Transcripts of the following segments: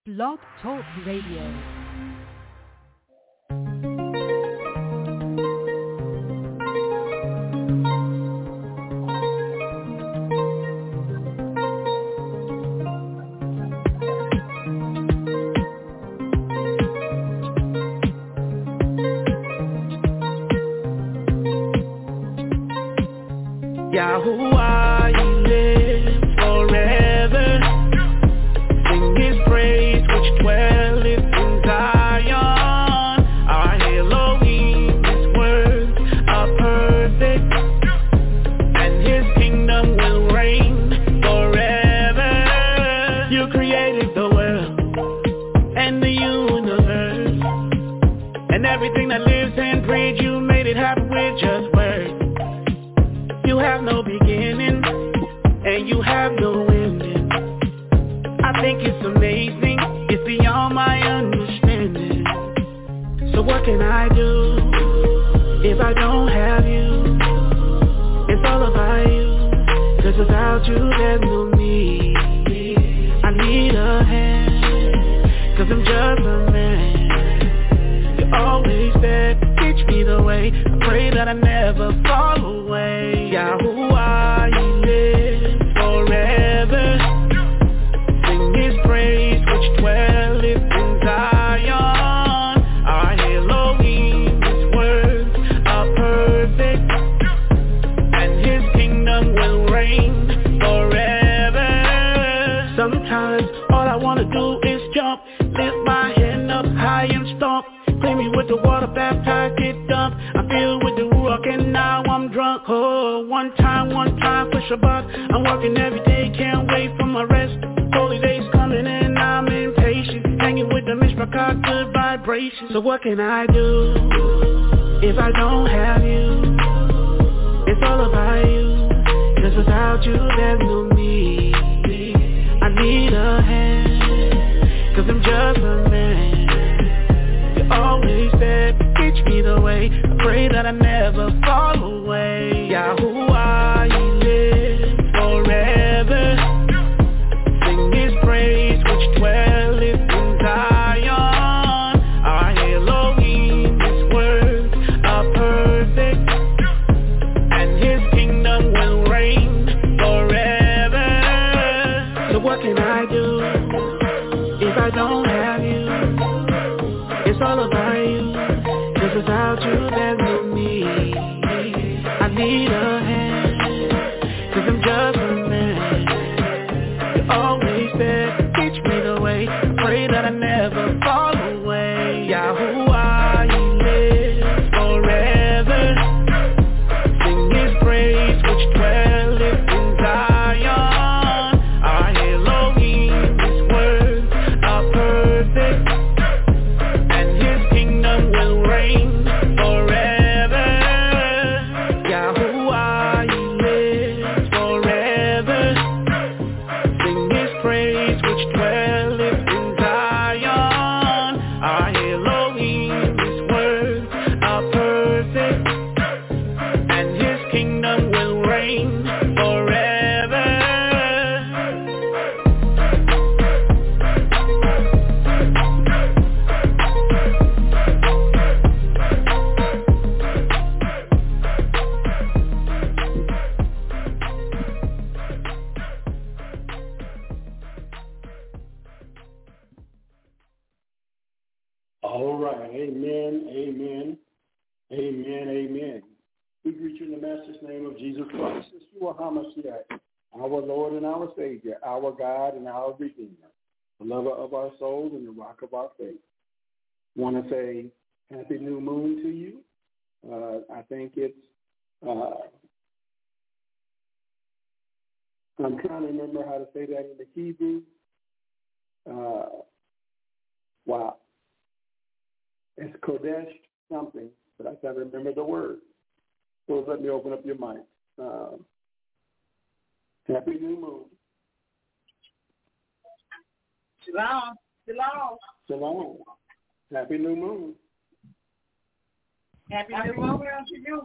Blog Talk Radio. Yahuwah, He lives forever. Sing His praise, which dwelleth in Zion. Our Elohim, His words are perfect, and His kingdom will reign forever. You created the world and the universe, and everything that lives and breathes. You made it happen with just words. You have no beginning, and you have no ending. I think it's amazing, it's beyond my understanding. So what can I do if I don't have you? It's all about you, 'cause without you there's no me. I need a hand, 'cause I'm just a man. You're always there, teach me the way. I pray that I never fall away. Yahuwah, He lives forever. Sing His praise, which dwelleth in Zion. Our Elohim, His words are perfect, and His kingdom will reign forever. Sometimes all I wanna do is jump, lift my hand up high and stomp. Clean me with the water, baptize, get dumped. I'm filled with the Ruach and now I'm drunk. Oh, one time for Shabbat. I'm working every day, can't wait for my rest. Holy days coming and I'm impatient. Hanging with the Mishpachah, good vibrations. So what can I do if I don't have you? It's all about you, 'cause without you there's no me. I need a hand, 'cause I'm just a man. Always there, teach me the way. I pray that I never fall away. Yahuwah, He lives forever. Sing His praise, which dwelleth in Zion. Our Elohim, His words are perfect, and His kingdom will reign forever. So what can I do if I don't have you? It's all about you, 'cause without you there's no me. I need a hand, 'cause I'm just a man. You're always there, teach me the way. I pray that I never fall away. Yahuwah, He lives forever. Sing His praise, which dwelleth in Zion. Our Elohim, His words are perfect, will reign forever. Yahuwah, He lives forever. Sing His praise, which dwelleth in Zion. Our Elohim, His words are perfect, and His kingdom will reign forever. All right. Amen, amen, amen, amen. We greet you in the Master's name of Jesus Christ, Yeshua HaMashiach, our Lord and our Savior, our God and our Redeemer, the lover of our souls and the rock of our faith. Want to say Happy New Moon to you. I think it's, I'm trying to remember how to say that in the Hebrew. Wow. It's Kodesh something, but I can't remember the word. So let me open up your mic. Happy New Moon. Shalom. Shalom. Shalom. Happy New Moon. Happy New Moon to you.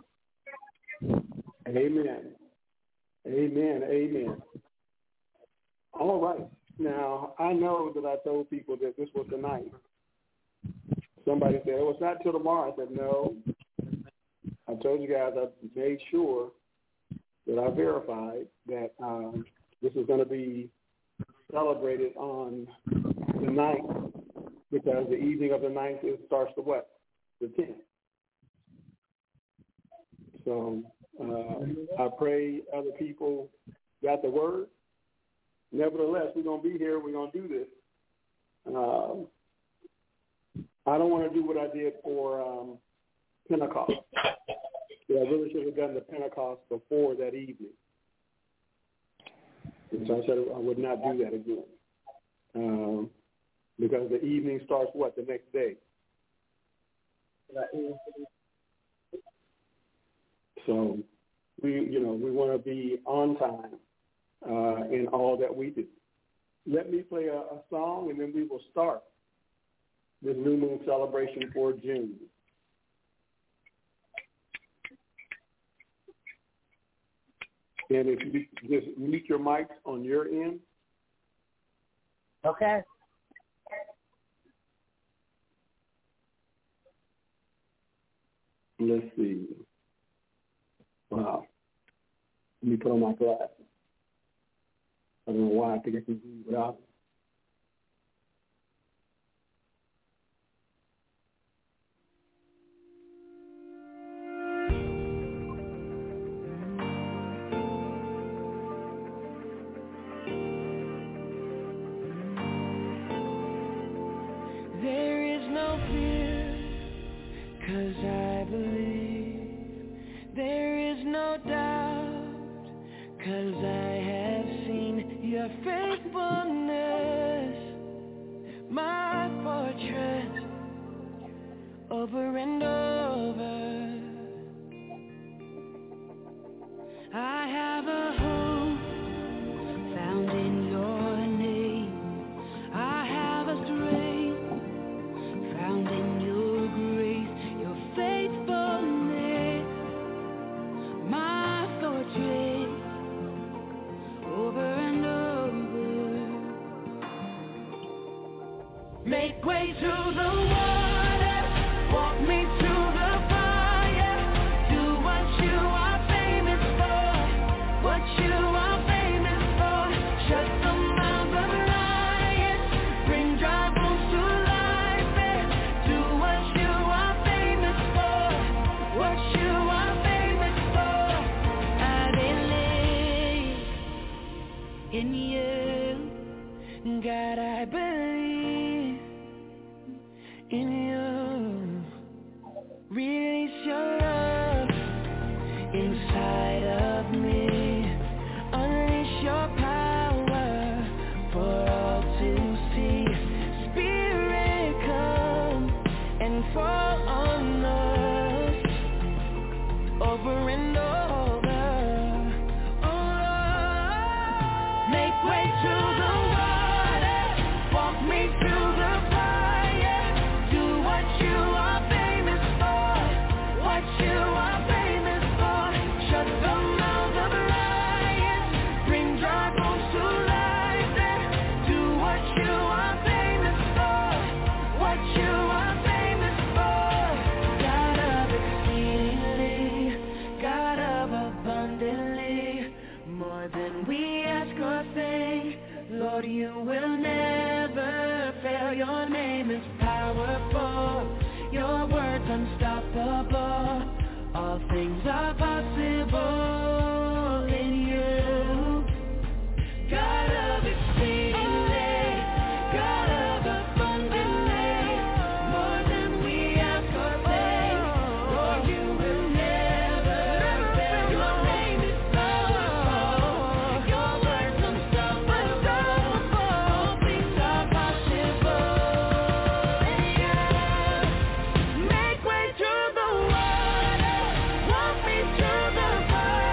Amen. Amen. Amen. All right. Now, I know that I told people that this was the night. Somebody said, oh, it's not till tomorrow. I said, no. I told you guys I made sure that I verified that this is going to be celebrated on the 9th, because the evening of the 9th starts the what? The 10th. So I pray other people got the word. Nevertheless, we're going to be here. We're going to do this. I don't want to do what I did for Pentecost. Yeah, I really should have done the Pentecost before that evening. And so I said I would not do that again. Because the evening starts what? The next day. So we want to be on time in all that we do. Let me play a song, and then we will start this new moon celebration for June. And if you just mute your mics on your end. Okay. Let's see. Wow. Let me put on my glasses. I don't know why I think I can do it without it. Over and over, I have a hope found in your name. I have a strength found in your grace, your faithfulness, my fortress. Over and over, make way to the water. Walk me through the fire. Do what you are famous for. What you are famous for. Shut the mouths of lions. Bring dry bones to life. Do what you are famous for. What you are famous for. I believe in you. God, I believe in you. Release your love inside of me. Unleash your power for all to see. Spirit, come and fall on us. Over and over. Oh, make way to the water. Walk me through the fire. Do what you are. What you are famous for. Shut the mouths of lions. Bring dry bones to life. Do what you are famous for. What you are famous for. God of exceedingly, God of abundantly, more than we ask or think. Lord, you will never fail. Your name is powerful. Your word's unstoppable. All things are possible in you. God of exceedingly, God of abundantly, more than we ask or think. Lord, you will never fail. Your name is powerful. Your word's unstoppable. All things are possible. Make way to the water. Walk me through the fire.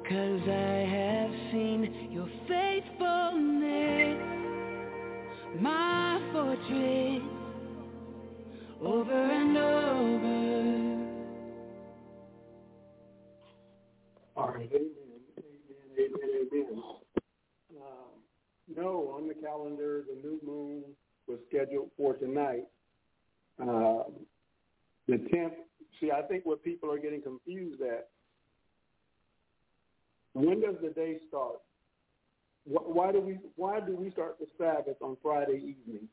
'cause I have seen your faithfulness, my fortress, over and over. All right, amen. No, on the calendar, the new moon was scheduled for tonight. The 10th. See, I think what people are getting confused at, when does the day start? Why do we start the Sabbath on Friday evening?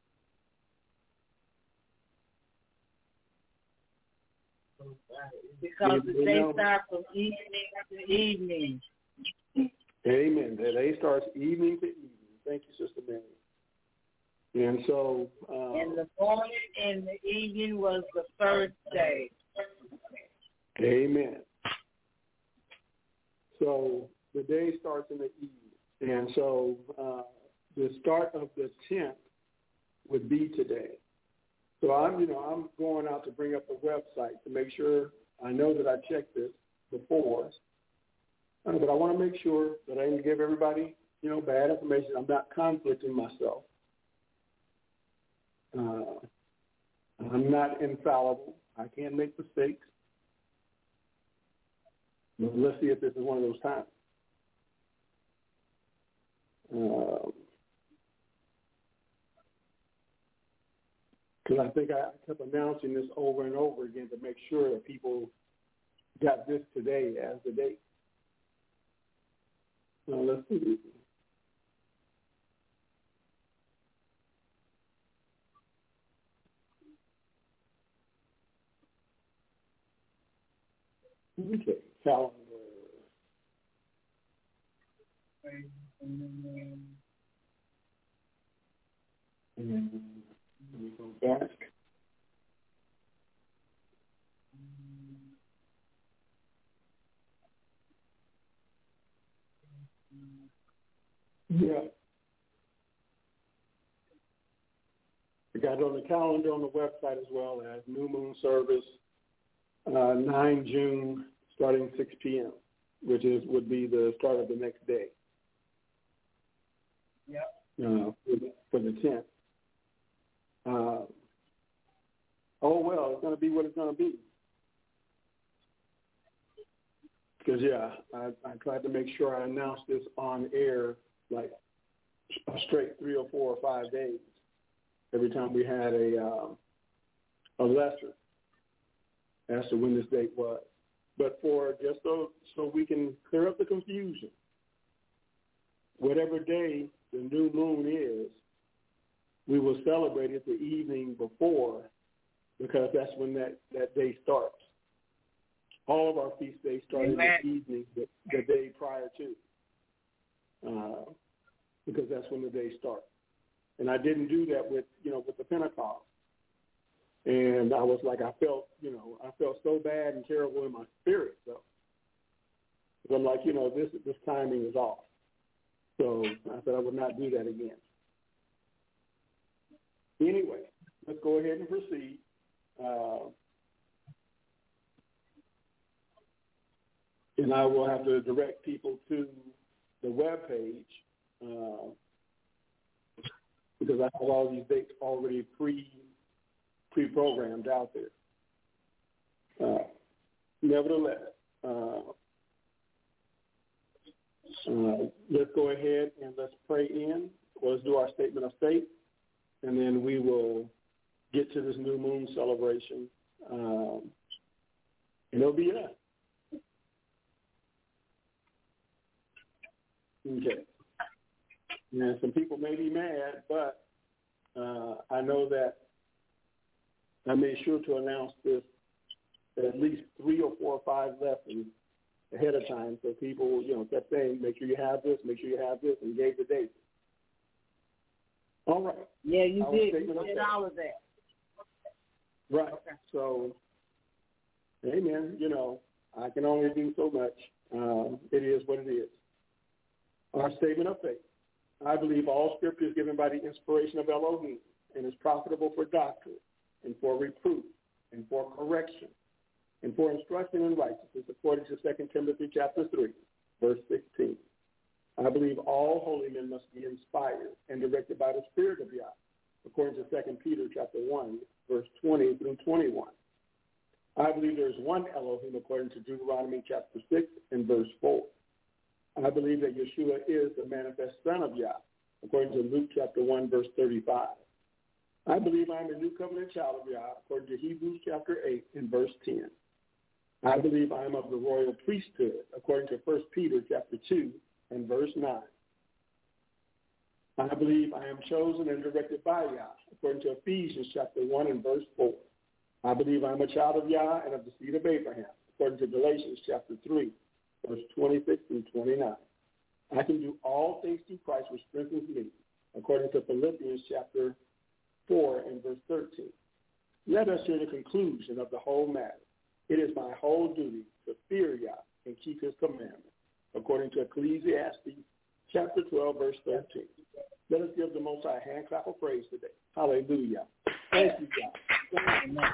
Because the day starts from evening to evening. Amen. The day starts evening to evening. Thank you, Sister Mary. And so... and the morning and the evening was the first day. Amen. So the day starts in the evening. And so the start of the 10th would be today. So I'm going out to bring up the website to make sure. I know that I checked this before, but I want to make sure that I didn't give everybody, bad information. I'm not conflicting myself. I'm not infallible. I can make mistakes. But let's see if this is one of those times. Because I think I kept announcing this over and over again to make sure that people got this today as the date. Now let's see. Okay, calendar. And let me go back. Yeah. I got it on the calendar on the website as well as New Moon Service, 9 June, starting 6 p.m., which would be the start of the next day. Yep. For the 10th. It's going to be what it's going to be. Because, I tried to make sure I announced this on air like a straight 3 or 4 or 5 days every time we had a lesson as to when this date was. But just so we can clear up the confusion, whatever day the new moon is, we will celebrate it the evening before, because that's when that day starts. All of our feast days start in the evening, the day prior to, because that's when the day starts. And I didn't do that with the Pentecost. And I was like, I felt so bad and terrible in my spirit. So I'm like, this timing is off. So I said I would not do that again. Anyway, let's go ahead and proceed. And I will have to direct people to the webpage because I have all these dates already pre-programmed out there. Nevertheless, let's go ahead and let's pray in. Let's do our statement of faith, and then we will get to this new moon celebration, and it'll be us. Okay. And some people may be mad, but I know that I made sure to announce this at least 3 or 4 or 5 lessons ahead of time, so people, kept saying, make sure you have this, and gave the date. All right. Yeah, you did. You did all of that. Right. Okay. So, amen. I can only do so much. It is what it is. Our statement of faith. I believe all Scripture is given by the inspiration of Elohim and is profitable for doctrine and for reproof and for correction and for instruction in righteousness, according to 2 Timothy chapter 3. verse 16. I believe all holy men must be inspired and directed by the Spirit of Yah, according to 2 Peter chapter 1, verse 20 through 21. I believe there is one Elohim, according to Deuteronomy chapter 6 and verse 4. I believe that Yeshua is the manifest Son of Yah, according to Luke chapter 1, verse 35. I believe I am a new covenant child of Yah, according to Hebrews chapter 8 and verse 10. I believe I am of the royal priesthood, according to 1 Peter chapter 2 and verse 9. I believe I am chosen and directed by Yah, according to Ephesians chapter 1 and verse 4. I believe I am a child of Yah and of the seed of Abraham, according to Galatians chapter 3, verse 26 through 29. I can do all things through Christ which strengthens me, according to Philippians chapter 4 and verse 13. Let us hear the conclusion of the whole matter. It is my whole duty to fear Yah and keep his commandments, according to Ecclesiastes chapter 12, verse 13. Let us give the Most High a hand clap of praise today. Hallelujah. Thank you, God. Hallelujah.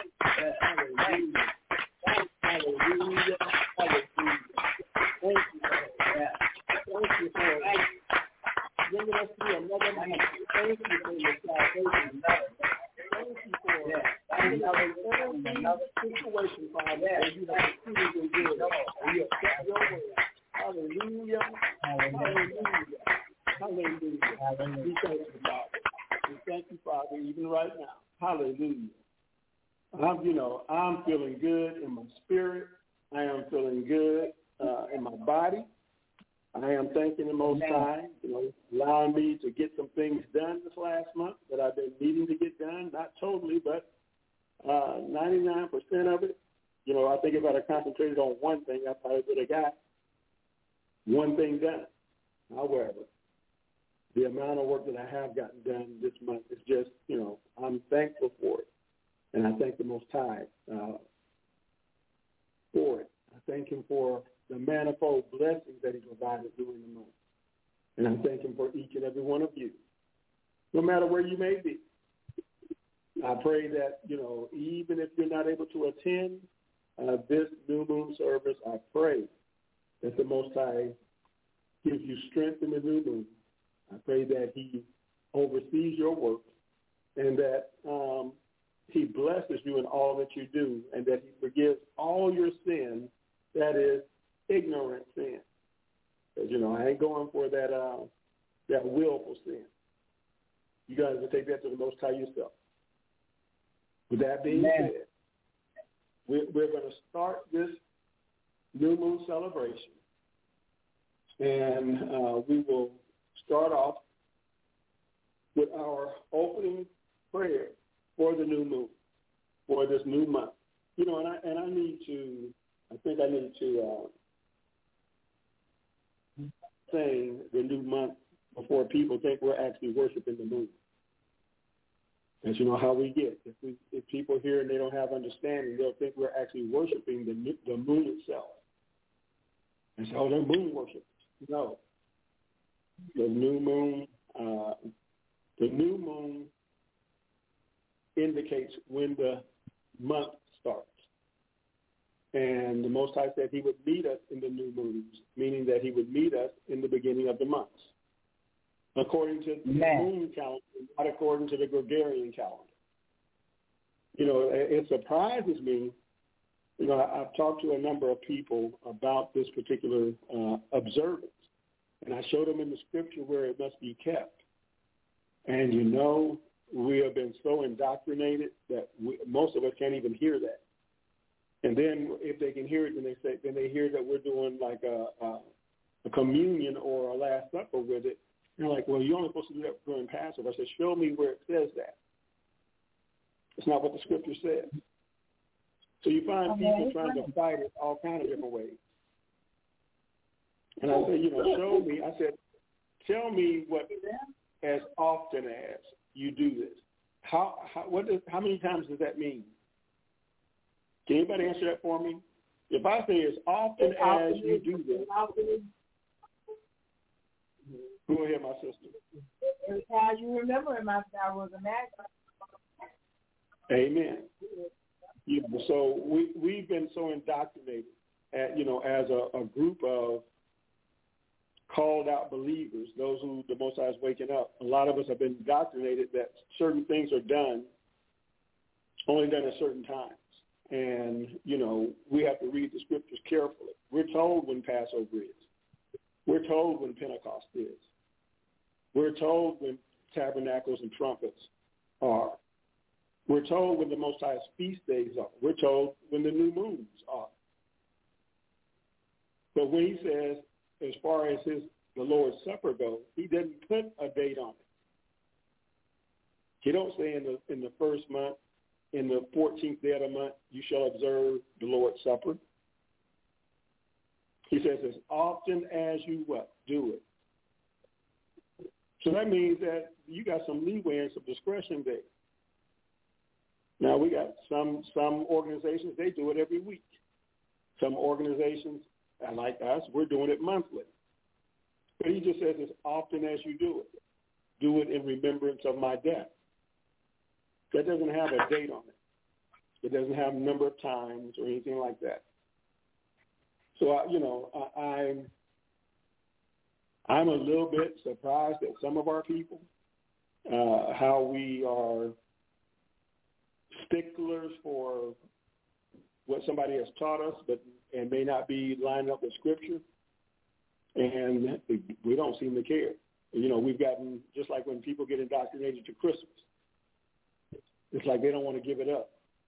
Hallelujah. Hallelujah. Thank you, God. Thank you for bringing us through another night. Thank you for your salvation. Thank you for another situation, Father, where you have truly been good. And you have kept your word. Hallelujah. Hallelujah. Hallelujah. We thank you, Father. We thank you, Father, even right now. Hallelujah. I'm feeling good in my spirit. I am feeling good in my body. I am thanking the Most High, allowing me to get some things done this last month that I've been needing to get done. Not totally, but 99% of it. I think if I'd have concentrated on one thing, I probably would have got one thing done. However, the amount of work that I have gotten done this month is just, I'm thankful for it. And I thank the Most High for it. I thank him for the manifold blessings that he provided during the month. And I thank him for each and every one of you, no matter where you may be. I pray that, even if you're not able to attend this new moon service, I pray that the Most High gives you strength in the new moon. I pray that he oversees your work and that he blesses you in all that you do and that he forgives all your sin, that is ignorant sin. Because, I ain't going for that willful sin. You guys will take that to the Most High yourself. With that being said, we're going to start this new moon celebration. And we will start off with our opening prayer for the new moon, for this new month. And I need to sing the new month before people think we're actually worshiping the moon. As you know how we get. If people hear and they don't have understanding, they'll think we're actually worshiping the moon itself. And so they're moon worshipers. No. The new moon indicates when the month starts. And the Most High said he would meet us in the new moons, meaning that he would meet us in the beginning of the months, according to the moon calendar, not according to the Gregorian calendar. It surprises me. I've talked to a number of people about this particular observance, and I showed them in the scripture where it must be kept. And, we have been so indoctrinated that most of us can't even hear that. And then if they can hear it, then they hear that we're doing like a communion or a Last Supper with it. They're like, well, you're only supposed to do that during Passover. I said, show me where it says that. It's not what the scripture says. So you find people trying to fight it all kinds of different ways. And I said, show me. I said, tell me what as often as you do this. How many times does that mean? Can anybody answer that for me? If I say as often as you do this, go ahead, my sister. As you remember, I was a man. Amen. So we've been so indoctrinated, as a group of called out believers, those who the Most High is waking up, a lot of us have been indoctrinated that certain things are only done at certain times. And, we have to read the scriptures carefully. We're told when Passover is. We're told when Pentecost is. We're told when tabernacles and trumpets are. We're told when the Most High's feast days are. We're told when the new moons are. But when he says, as far as the Lord's Supper goes, he didn't put a date on it. He don't say in the first month, in the 14th day of the month, you shall observe the Lord's Supper. He says, as often as you do it. So that means that you got some leeway and some discretion there. Now, we got some organizations, they do it every week. Some organizations, like us, we're doing it monthly. But he just says, as often as you do it in remembrance of my death. That doesn't have a date on it. It doesn't have a number of times or anything like that. So, I'm a little bit surprised at some of our people, how we are sticklers for what somebody has taught us, and may not be lined up with Scripture, and we don't seem to care. We've gotten, just like when people get indoctrinated to Christmas, it's like they don't want to give it up.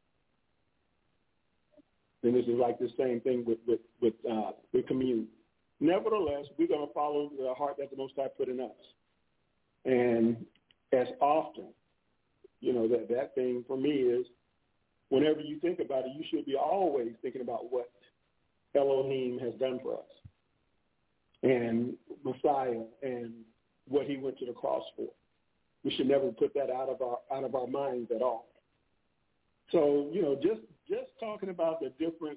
And this is like the same thing with communion. Nevertheless, we're going to follow the heart that the Most High put in us. And as often, that thing for me is, whenever you think about it, you should be always thinking about what Elohim has done for us, and Messiah, and what he went to the cross for. We should never put that out of our minds at all. So, just talking about the different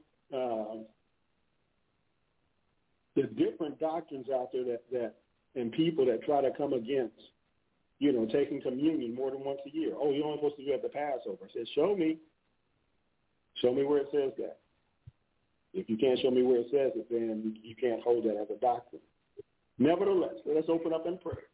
doctrines out there that and people that try to come against, taking communion more than once a year. Oh, you're only supposed to do it at the Passover. I said, show me where it says that. If you can't show me where it says it, then you can't hold that as a doctrine. Nevertheless, let's open up in prayer.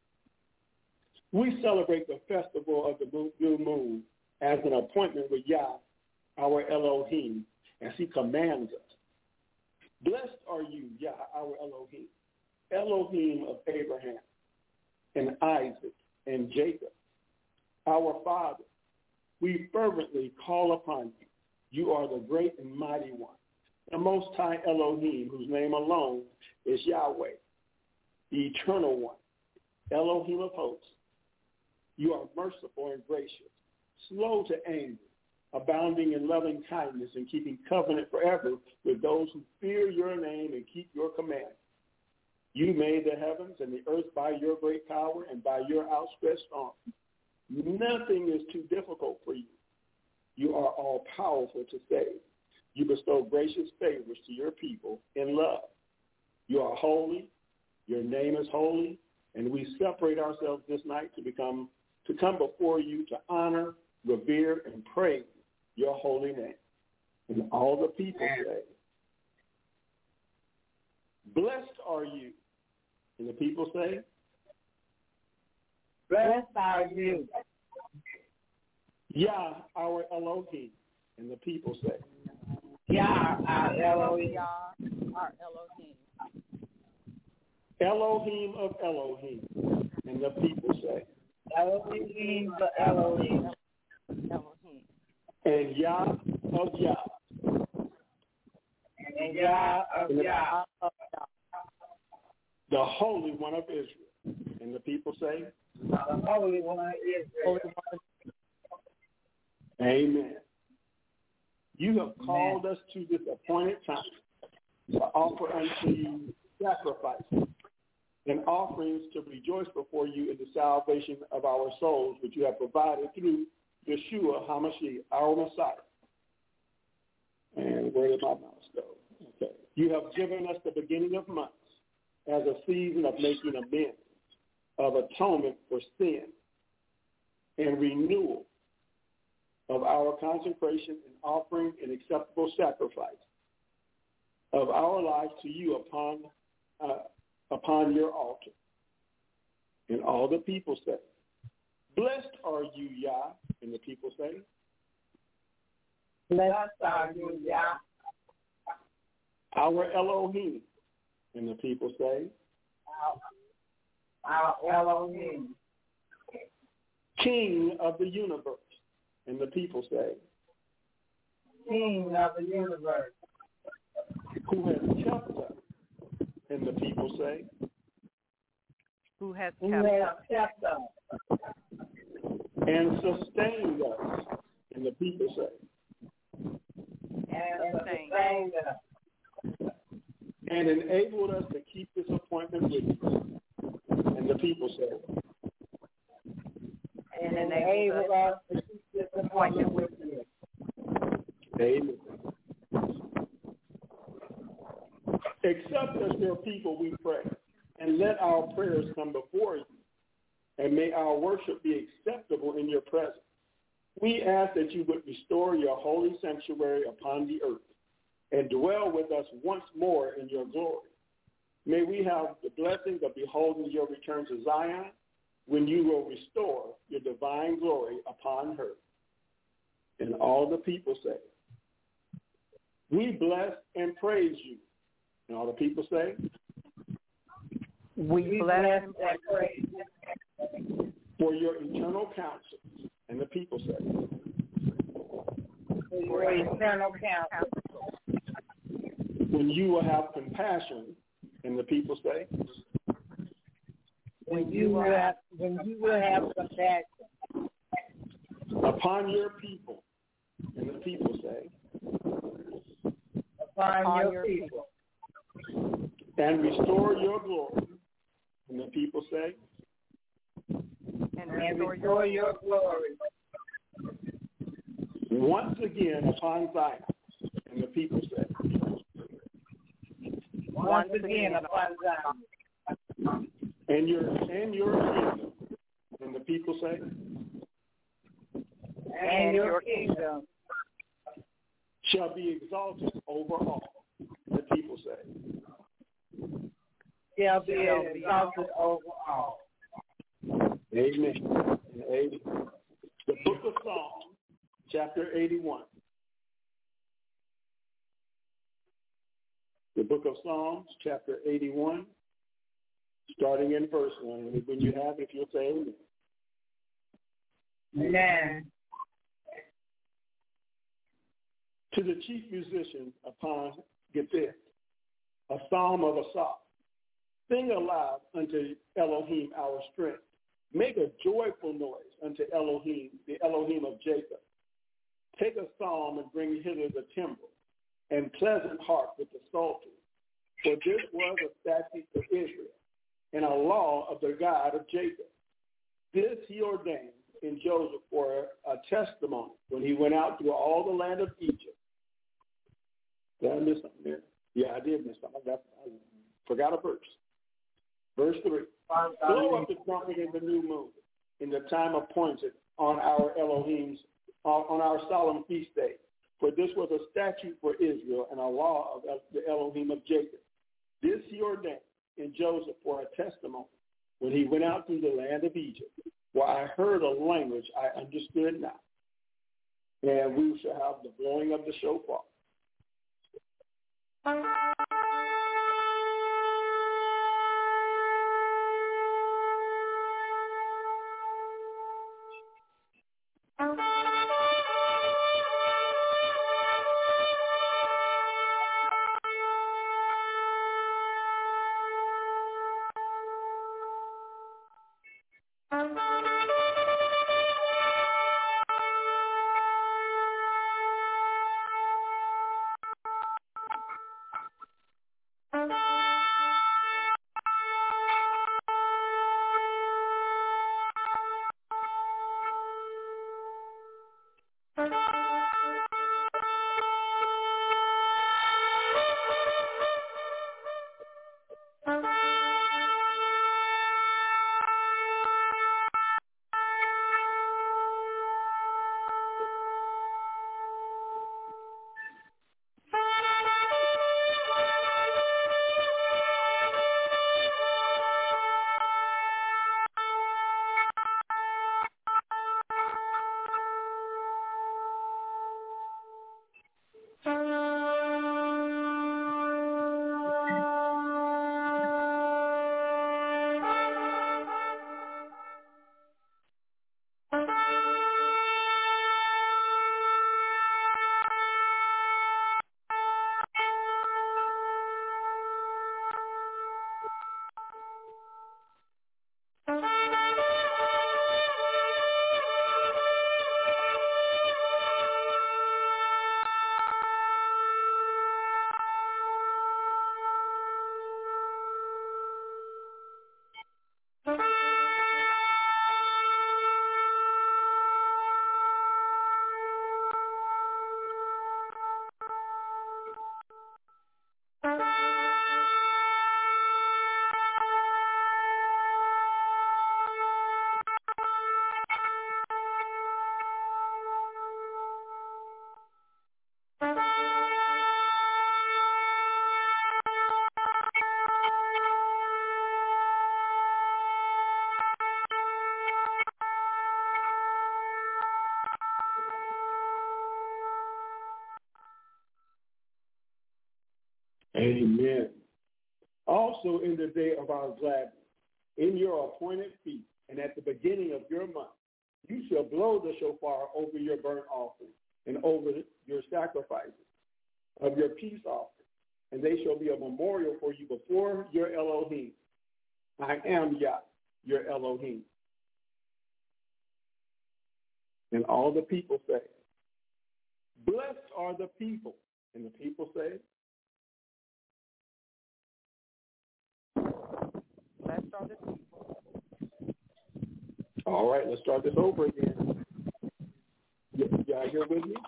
We celebrate the festival of the new moon as an appointment with Yah, our Elohim, as he commands us. Blessed are you, Yah, our Elohim, Elohim of Abraham and Isaac and Jacob, our Father. We fervently call upon you. You are the great and mighty one, the Most High Elohim, whose name alone is Yahweh, the Eternal One, Elohim of hosts. You are merciful and gracious, slow to anger, abounding in loving kindness and keeping covenant forever with those who fear your name and keep your commandments. You made the heavens and the earth by your great power and by your outstretched arm. Nothing is too difficult for you. You are all powerful to save. You bestow gracious favors to your people in love. You are holy. Your name is holy. And we separate ourselves this night to come before you to honor, revere, and praise your holy name. And all the people say, blessed are you. And the people say, blessed are you. Yah, our Elohim. And the people say, Yah, our Elohim. Yah, our Elohim. Elohim of Elohim. And the people say, Elohim of Elohim. Elohim. And Yah of Yah. And Yah of Yah. The Holy One of Israel. And the people say, The Holy One of Israel. Amen. You have called us to this appointed time to offer unto you sacrifices and offerings to rejoice before you in the salvation of our souls, which you have provided through Yeshua HaMashiach, our Messiah. And where did my mouse go? Okay. You have given us the beginning of months as a season of making amends, of atonement for sin, and renewal of our consecration and offering an acceptable sacrifice of our lives to you upon your altar. And all the people say, blessed are you, Yah. And the people say, Blessed are you, Yah. Our Elohim. And the people say, Our Elohim. King of the universe. And the people say, King of the universe. who has kept us. And the people say, Who has Who kept has us. kept us. and sustained us. And the people say, And sustained us. and enabled us to keep this appointment with you. And the people say, And enabled us to keep this appointment with you. amen. Accept us, your people, we pray, and let our prayers come before you, and may our worship be acceptable in your presence. We ask that you would restore your holy sanctuary upon the earth and dwell with us once more in your glory. May we have the blessings of beholding your return to Zion when you will restore your divine glory upon her. And all the people say, we bless and praise you. And all the people say, We bless and praise you. for your eternal counsel. And the people say, For your eternal counsel. when you will have compassion. And the people say, When you will have compassion. upon your people. And the people say, Upon your people. and restore your glory. And the people say, and And restore restore your glory. once again upon Zion. And the people say, Once again upon Zion. and your kingdom. And the people say, And your kingdom shall be exalted over all. The people say, shall be exalted over all. amen. And amen. The book of Psalms, chapter 81. The book of Psalms, chapter 81, starting in verse 1. And when you have it, if you'll say amen. Amen. To the chief musician upon Gittith, a psalm of Asaph. Sing aloud unto Elohim our strength. Make a joyful noise unto Elohim, the Elohim of Jacob. Take a psalm and bring hither the timbrel, and pleasant harp with the psaltery. For this was a statute for Israel, and a law of the God of Jacob. This he ordained in Joseph for a testimony when he went out through all the land of Egypt. Did I miss something there? Yeah, I did miss something. I forgot a verse. Verse 3. Blow up the trumpet in the new moon, in the time appointed on our Elohim's, on our solemn feast day. For this was a statute for Israel and a law of the Elohim of Jacob. This he ordained in Joseph for a testimony when he went out through the land of Egypt. For I heard a language I understood not. And we shall have the blowing of the shofar. Amen. Also in the day of our gladness, in your appointed feast, and at the beginning of your month, you shall blow the shofar over your burnt offering and over your sacrifices of your peace offering, and they shall be a memorial for you before your Elohim. I am Yah, your Elohim. And all the people say, blessed are the people. And the people say, blessed are the people. all right, let's start this over again. Y'all here with me?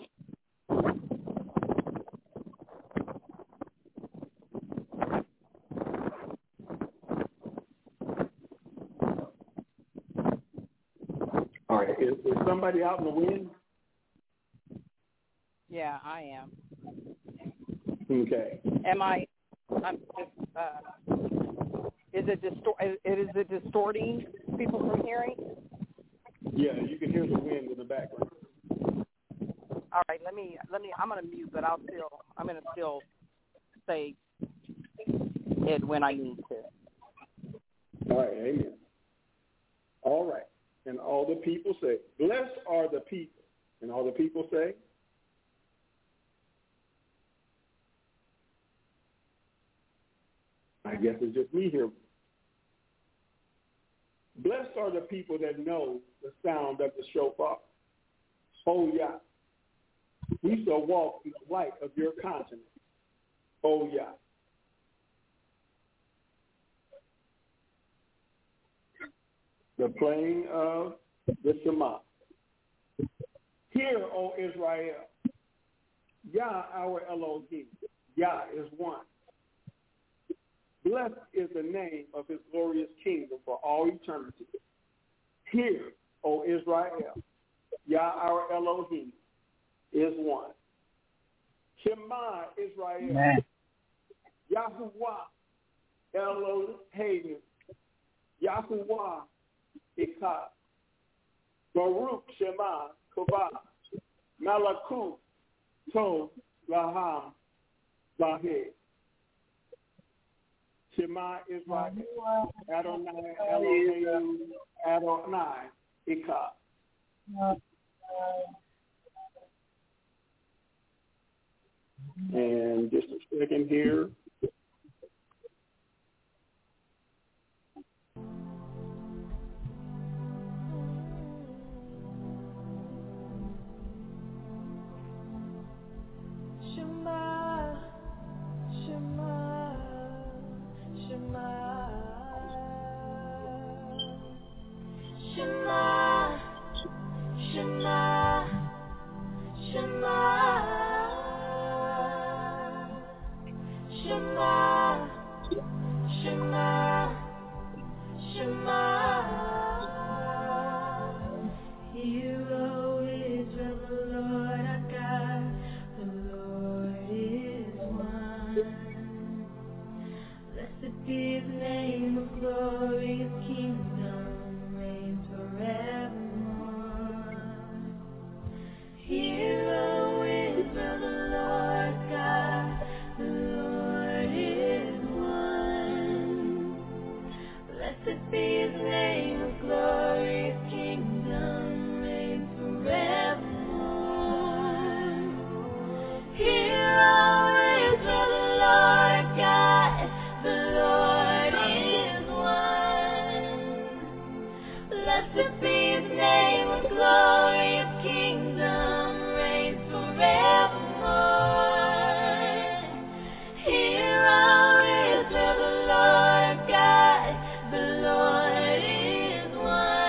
All right, is somebody out in the wind? Yeah, I am. Okay. I'm just, is it distorting people from hearing? Yeah, you can hear the wind in the background. All right, let me, I'm going to mute, but I'm going to still say it when I need to. All right, amen. All right, and all the people say, blessed are the people. And all the people say, I guess it's just me here. Blessed are the people that know the sound of the shofar. Oh, Yah, we shall walk in the light of your countenance. Oh, Yah. The playing of the Shema. Hear, O Israel, Yah, our Elohim. Yah is one. Blessed is the name of his glorious kingdom for all eternity. Hear, O Israel, Yah our Elohim is one. Shema Israel, Yahuwah Elohim, Yahuwah Echad. Baruch Shema Kavah, Malakut Tov Laham Laheh. Shema Israel, Adonai Elohim, Adonai Echad. And just a second here. Shema, Shema, Shema, Shema, Shema, Shema, Shema, Shema, Shema. Hear, O Israel, the Lord our God, the Lord is one. Blessed be his name, of glory, his kingdom reigns forevermore. Hear, O Israel, the Lord God, the Lord is one. Blessed be his name, of glory, his kingdom reigns forevermore. Hear, O Israel, the Lord God, the Lord is one. Blessed be his name, of glory, his kingdom reigns forevermore. Hear, O Israel, the Lord God, the Lord is one.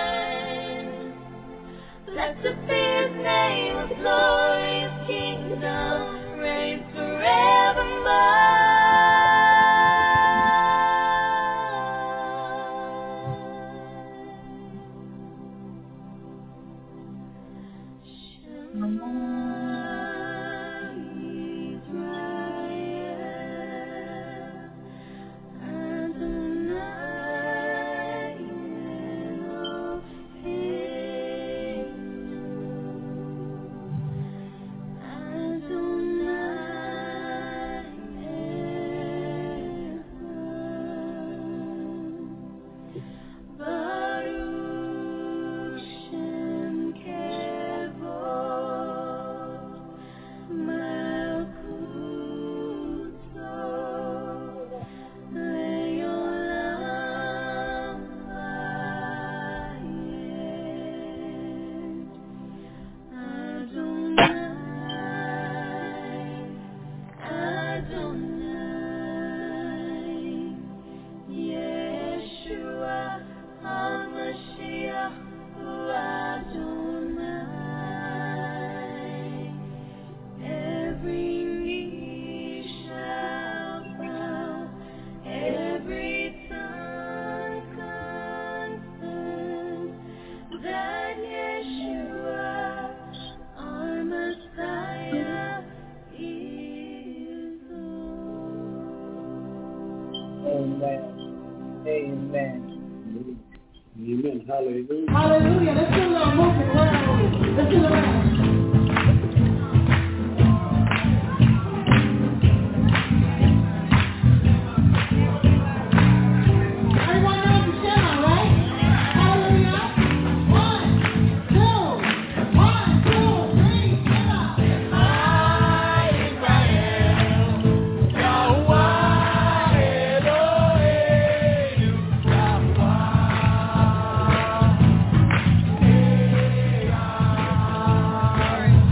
Amen. Amen. Hallelujah. Hallelujah. Let's do a little movement around. Let's do it around. Bye.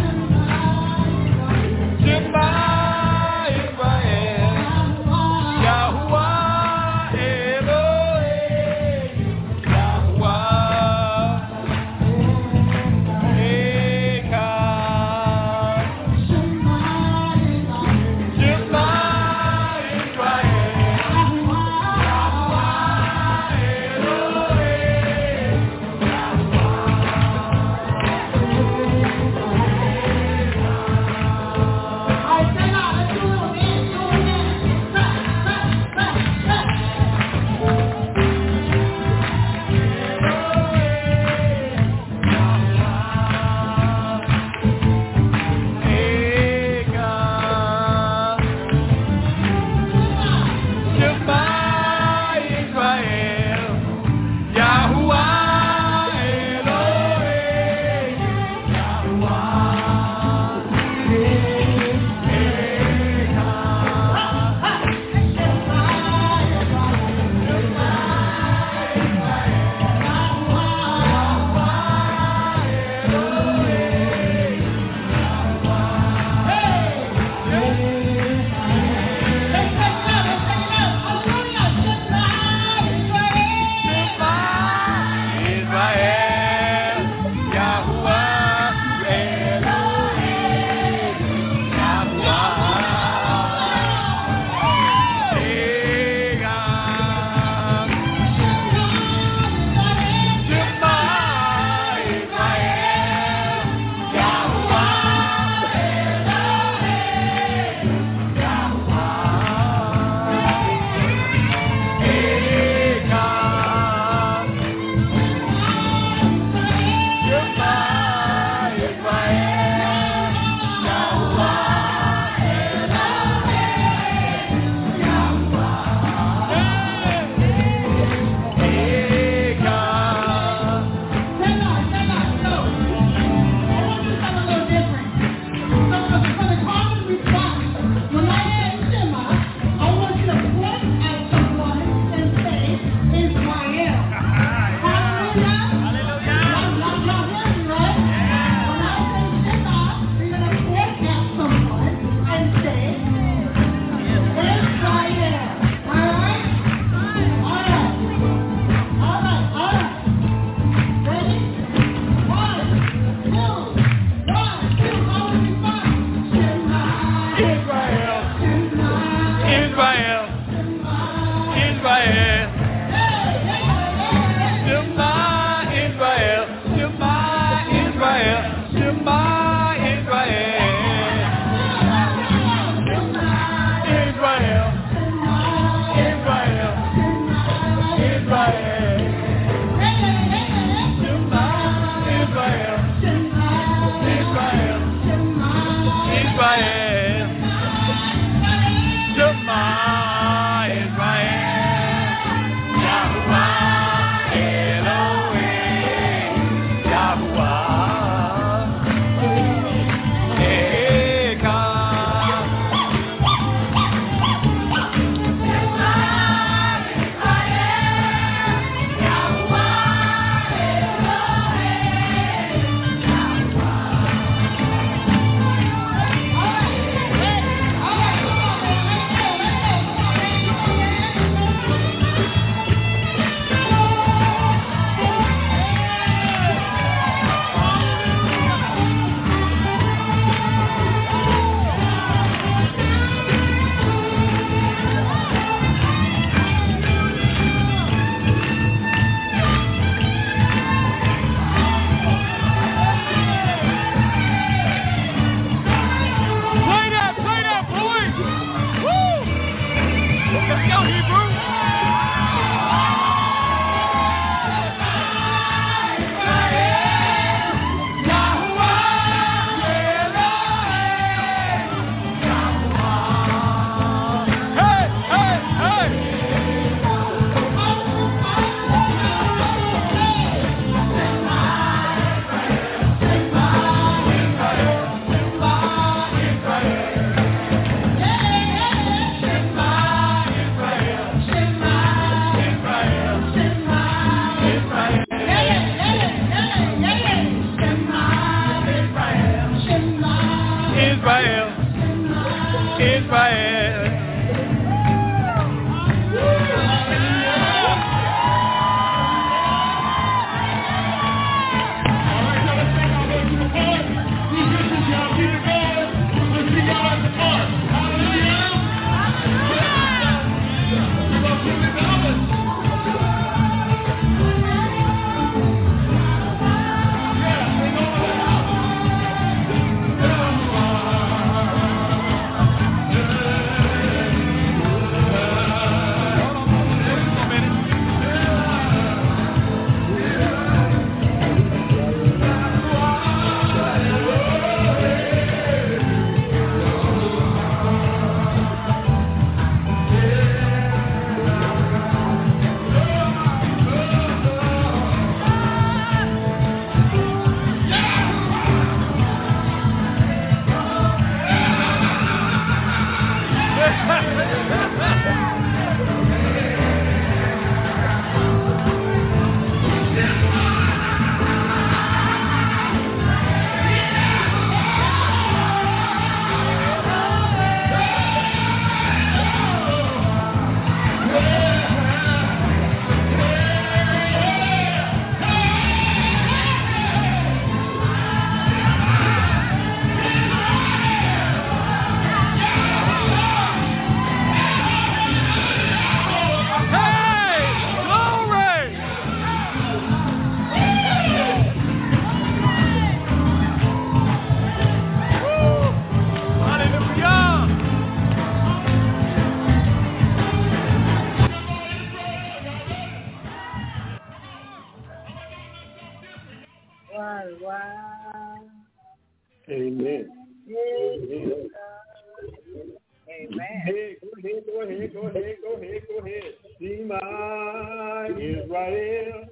Amen. Amen. Amen. Hey, go ahead. Shema Israel,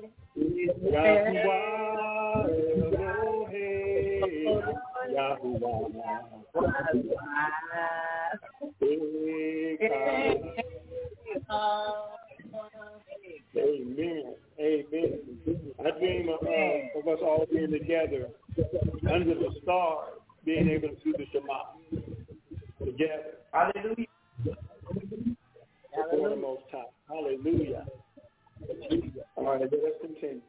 Yahuwah Elohim, Yahuwah. Amen. Amen. I dream of us all being together under the stars, being able to do the Shema together. Hallelujah. Before the Most High. Hallelujah. All right, let's continue.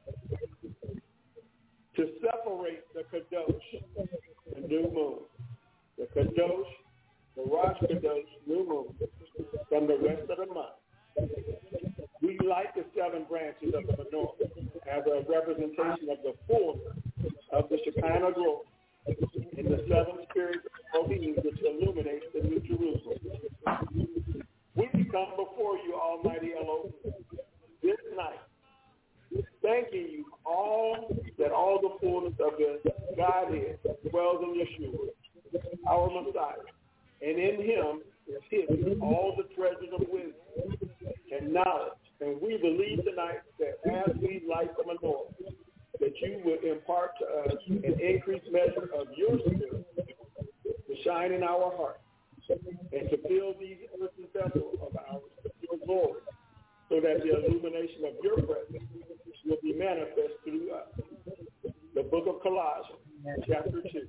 To separate the Kadosh, the new moon, the Kadosh, the Rosh Kadosh, new moon, from the rest of the month. We light the 7 branches of the menorah as a representation of the fullness of the Shekinah glory in the 7 spirits of Elohim which illuminates the New Jerusalem. We come before you, Almighty Elohim, this night, thanking you that all the fullness of the Godhead dwells in Yeshua, our Messiah, and in him is hidden all the treasures of wisdom and knowledge. And we believe tonight that as we light the menorah, that you will impart to us an increased measure of your spirit to shine in our hearts and to fill these earthen vessels of ours with your glory, so that the illumination of your presence will be manifest through us. The book of Colossians, chapter 2,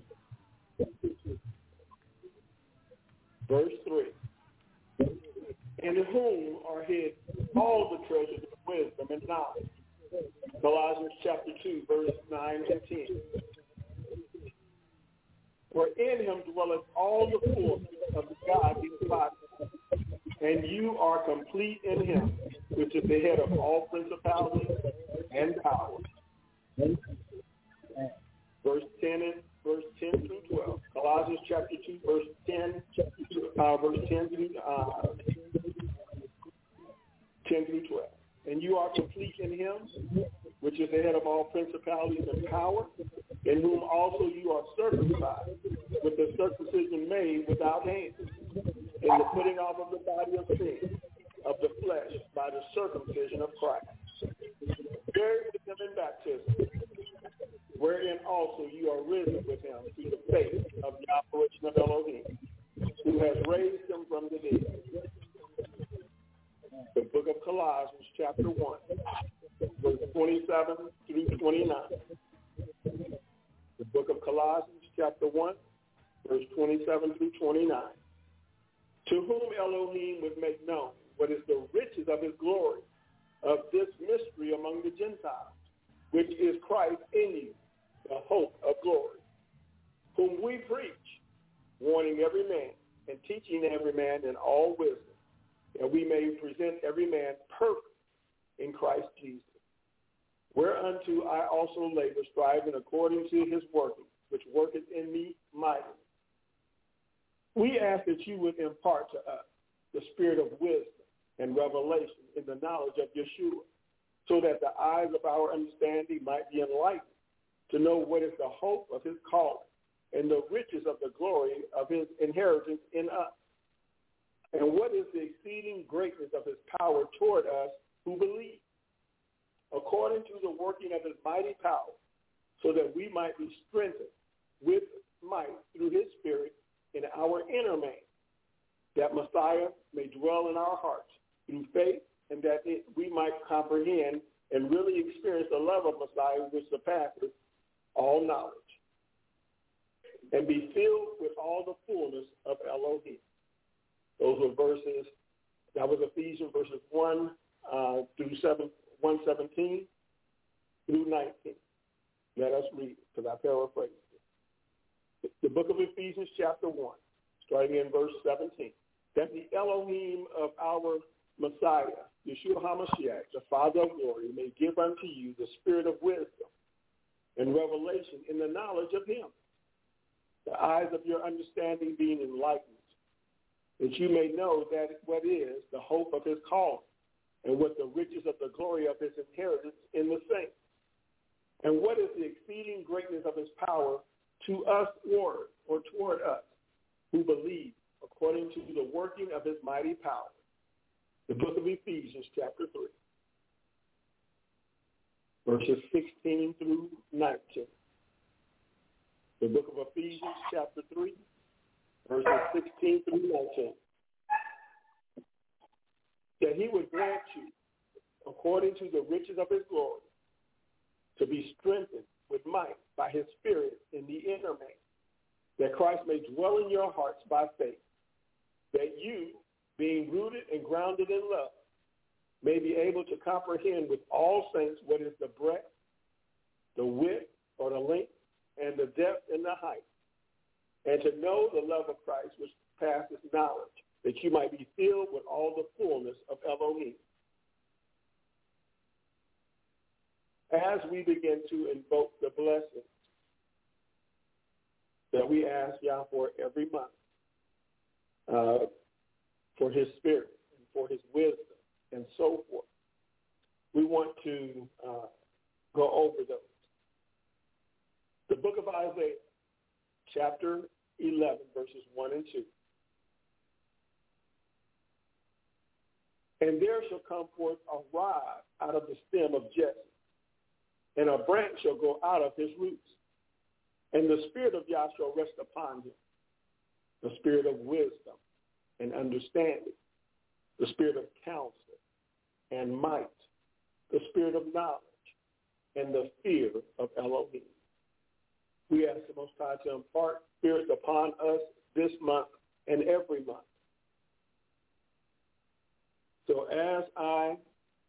verse 3. In whom are hid all the treasures of wisdom and knowledge. Colossians chapter 2, verse 9 and 10. For in him dwelleth all the fullness of the Godhead bodily, and you are complete in him, which is the head of all principalities and powers. Verse 10 through 12. Colossians chapter 2, verse 10 through 12. And you are complete in him, which is the head of all principalities and power, in whom also you are circumcised with the circumcision made without hands, in the putting off of the body of sin, of the flesh, by the circumcision of Christ. Buried with him in baptism, wherein also you are risen with him through the faith of the operation of Elohim, who has raised him from the dead. The book of Colossians, chapter 1, verse 27 through 29. The book of Colossians, chapter 1, verse 27 through 29. To whom Elohim would make known what is the riches of his glory, of this mystery among the Gentiles, which is Christ in you, the hope of glory, whom we preach, warning every man and teaching every man in all wisdom, that we may present every man perfect in Christ Jesus. Whereunto I also labor, striving according to his working, which worketh in me mightily. We ask that you would impart to us the spirit of wisdom and revelation in the knowledge of Yeshua, so that the eyes of our understanding might be enlightened, to know what is the hope of his calling and the riches of the glory of his inheritance in us, and what is the exceeding greatness of his power toward us who believe, according to the working of his mighty power, so that we might be strengthened with might through his spirit in our inner man, that Messiah may dwell in our hearts through faith, and that we might comprehend and really experience the love of Messiah which surpasses all knowledge, and be filled with all the fullness of Elohim. Those were verses, that was Ephesians verses 1 through 1:17 through 19. Let us read, because I paraphrased it. The book of Ephesians chapter 1, starting in verse 17. That the Elohim of our Messiah, Yeshua HaMashiach, the Father of glory, may give unto you the spirit of wisdom and revelation in the knowledge of him, the eyes of your understanding being enlightened, that you may know that what is the hope of his calling, and what the riches of the glory of his inheritance in the saints, and what is the exceeding greatness of his power to us or toward us who believe, according to the working of his mighty power. The book of Ephesians, chapter 3, verses 16 through 19. The book of Ephesians, chapter 3, verses 16 through 19. That he would grant you, according to the riches of his glory, to be strengthened with might by his Spirit in the inner man, that Christ may dwell in your hearts by faith, that you, being rooted and grounded in love, may be able to comprehend with all saints what is the breadth, the width, or the length, and the depth and the height, and to know the love of Christ which passes knowledge, that you might be filled with all the fullness of Elohim. As we begin to invoke the blessings that we ask Yah for every month, for his Spirit and for his wisdom and so forth, we want to go over those. The book of Isaiah, chapter 11, verses 1 and 2. And there shall come forth a rod out of the stem of Jesse, and a branch shall go out of his roots. And the Spirit of Yah shall rest upon him, the Spirit of wisdom and understanding, the Spirit of counsel and might, the Spirit of knowledge and the fear of Elohim. We ask the Most High to impart Spirit upon us this month and every month. So as I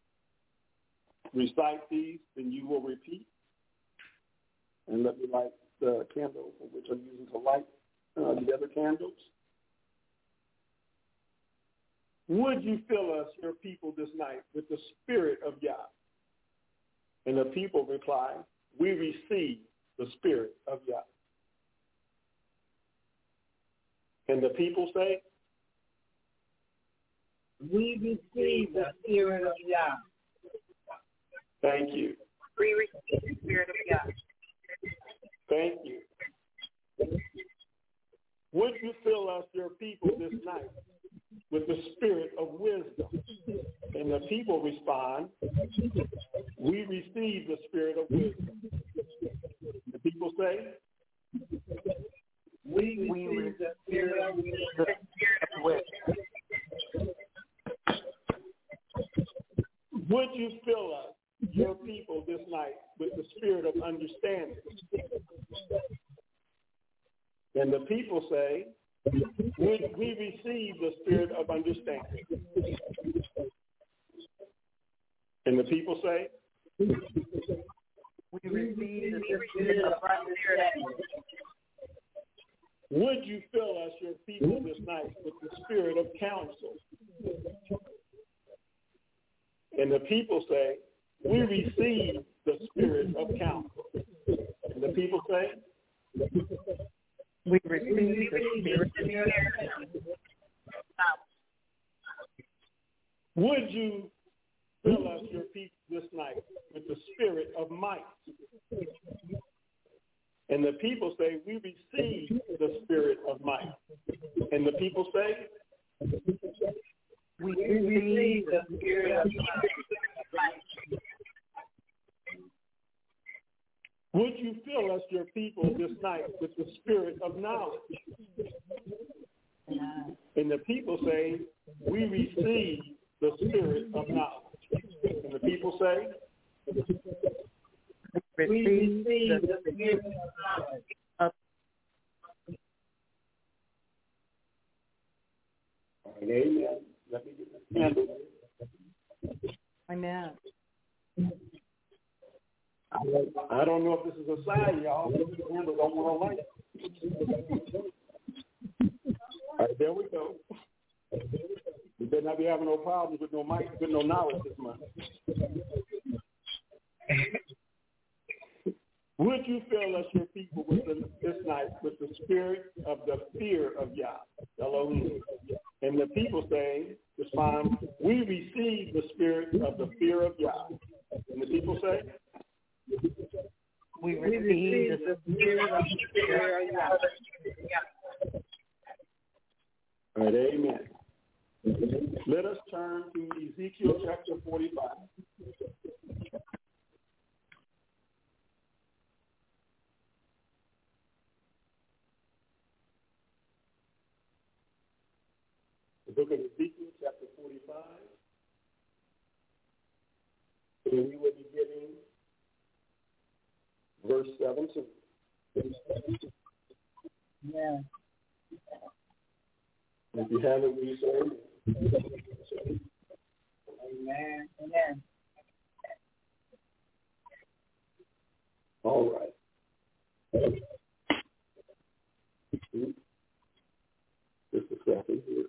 recite these, then you will repeat. And let me light the candle, which I'm using to light the other candles. Would you fill us, your people, this night with the Spirit of Yah? And the people reply, we receive the Spirit of Yah. And the people say, we receive the Spirit of Yah. Thank you. We receive the Spirit of Yah. Thank you. Would you fill us, your people, this night with the spirit of wisdom? And the people respond, we receive the spirit of wisdom. The people say, we receive the spirit of wisdom. Would you fill us, your people, this night with the spirit of understanding? And the people say, we receive the spirit of understanding. And the people say, we receive the spirit of understanding. Would you fill us, your people, this night with the spirit of counsel? And the people say, we receive the spirit of counsel. And the people say, we receive the Spirit of knowledge. Would you fill us, your people, this night with the spirit of might? And the people say, we receive the spirit of might. And the people say, we receive the spirit of might. Would you fill us, your people, this night with the spirit of knowledge? And the people say, we receive the spirit of knowledge. And the people say, we receive the spirit of knowledge. Amen. Let me get the candle. Amen. I don't know if this is a sign, y'all. The candle don't want to light. All right, there we go. We better not be having no problems with no mic, with no knowledge this month. Would you fill us, your people, this night with the spirit of the fear of Yah, Elohim? And the people respond, we receive the spirit of the fear of Yah. And the people say, We receive the spirit of Yahweh. All right, amen. Let us turn to Ezekiel chapter 45. The book of Ezekiel chapter 45. And we will be getting verse 17. Yeah. If you have it, will you say amen? Amen. Amen. All right. Just a second here.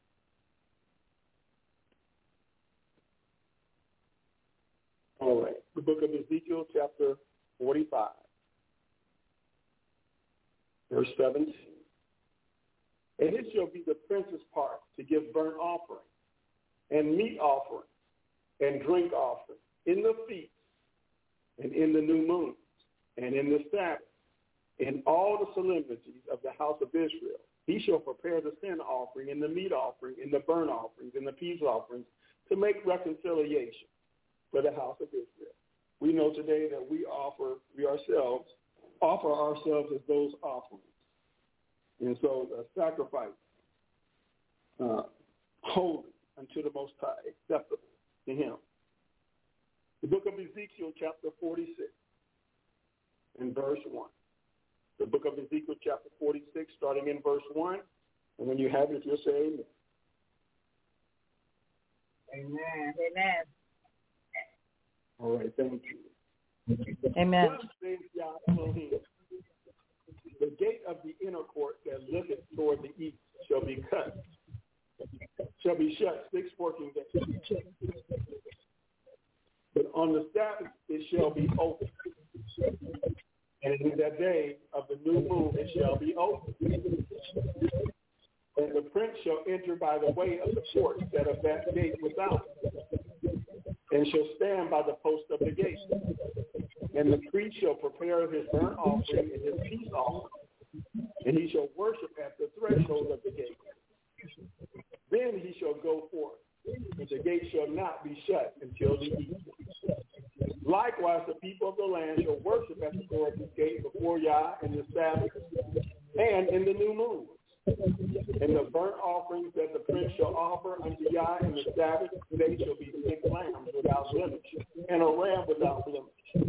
All right. The book of Ezekiel chapter 45, verse 17. And it shall be the prince's part to give burnt offering and meat offering and drink offering in the feast and in the new moons and in the Sabbath, in all the solemnities of the house of Israel. He shall prepare the sin offering and the meat offering and the burnt offerings and the peace offerings to make reconciliation for the house of Israel. We know today that we offer ourselves as those offerings. And so the sacrifice, holy unto the Most High, acceptable to him. The book of Ezekiel chapter 46 and verse 1. The book of Ezekiel chapter 46 starting in verse 1. And when you have it, you'll say amen. Amen. Amen. All right, thank you. Amen. Thus saith Yahweh Elohim, the gate of the inner court that looketh toward the east shall be shut 6 working days. But on the Sabbath it shall be open. And in that day of the new moon it shall be open. And the prince shall enter by the way of the court that of that gate without, and shall stand by the post of the gate. And the priest shall prepare his burnt offering and his peace offering, and he shall worship at the threshold of the gate. Then he shall go forth, and the gate shall not be shut until the evening. Likewise, the people of the land shall worship at the door of the gate before Yah in the Sabbath and in the new moons. And the burnt offerings that the prince shall offer unto Yah in the Sabbath, they shall be 6 lambs without blemish, and a ram without blemish.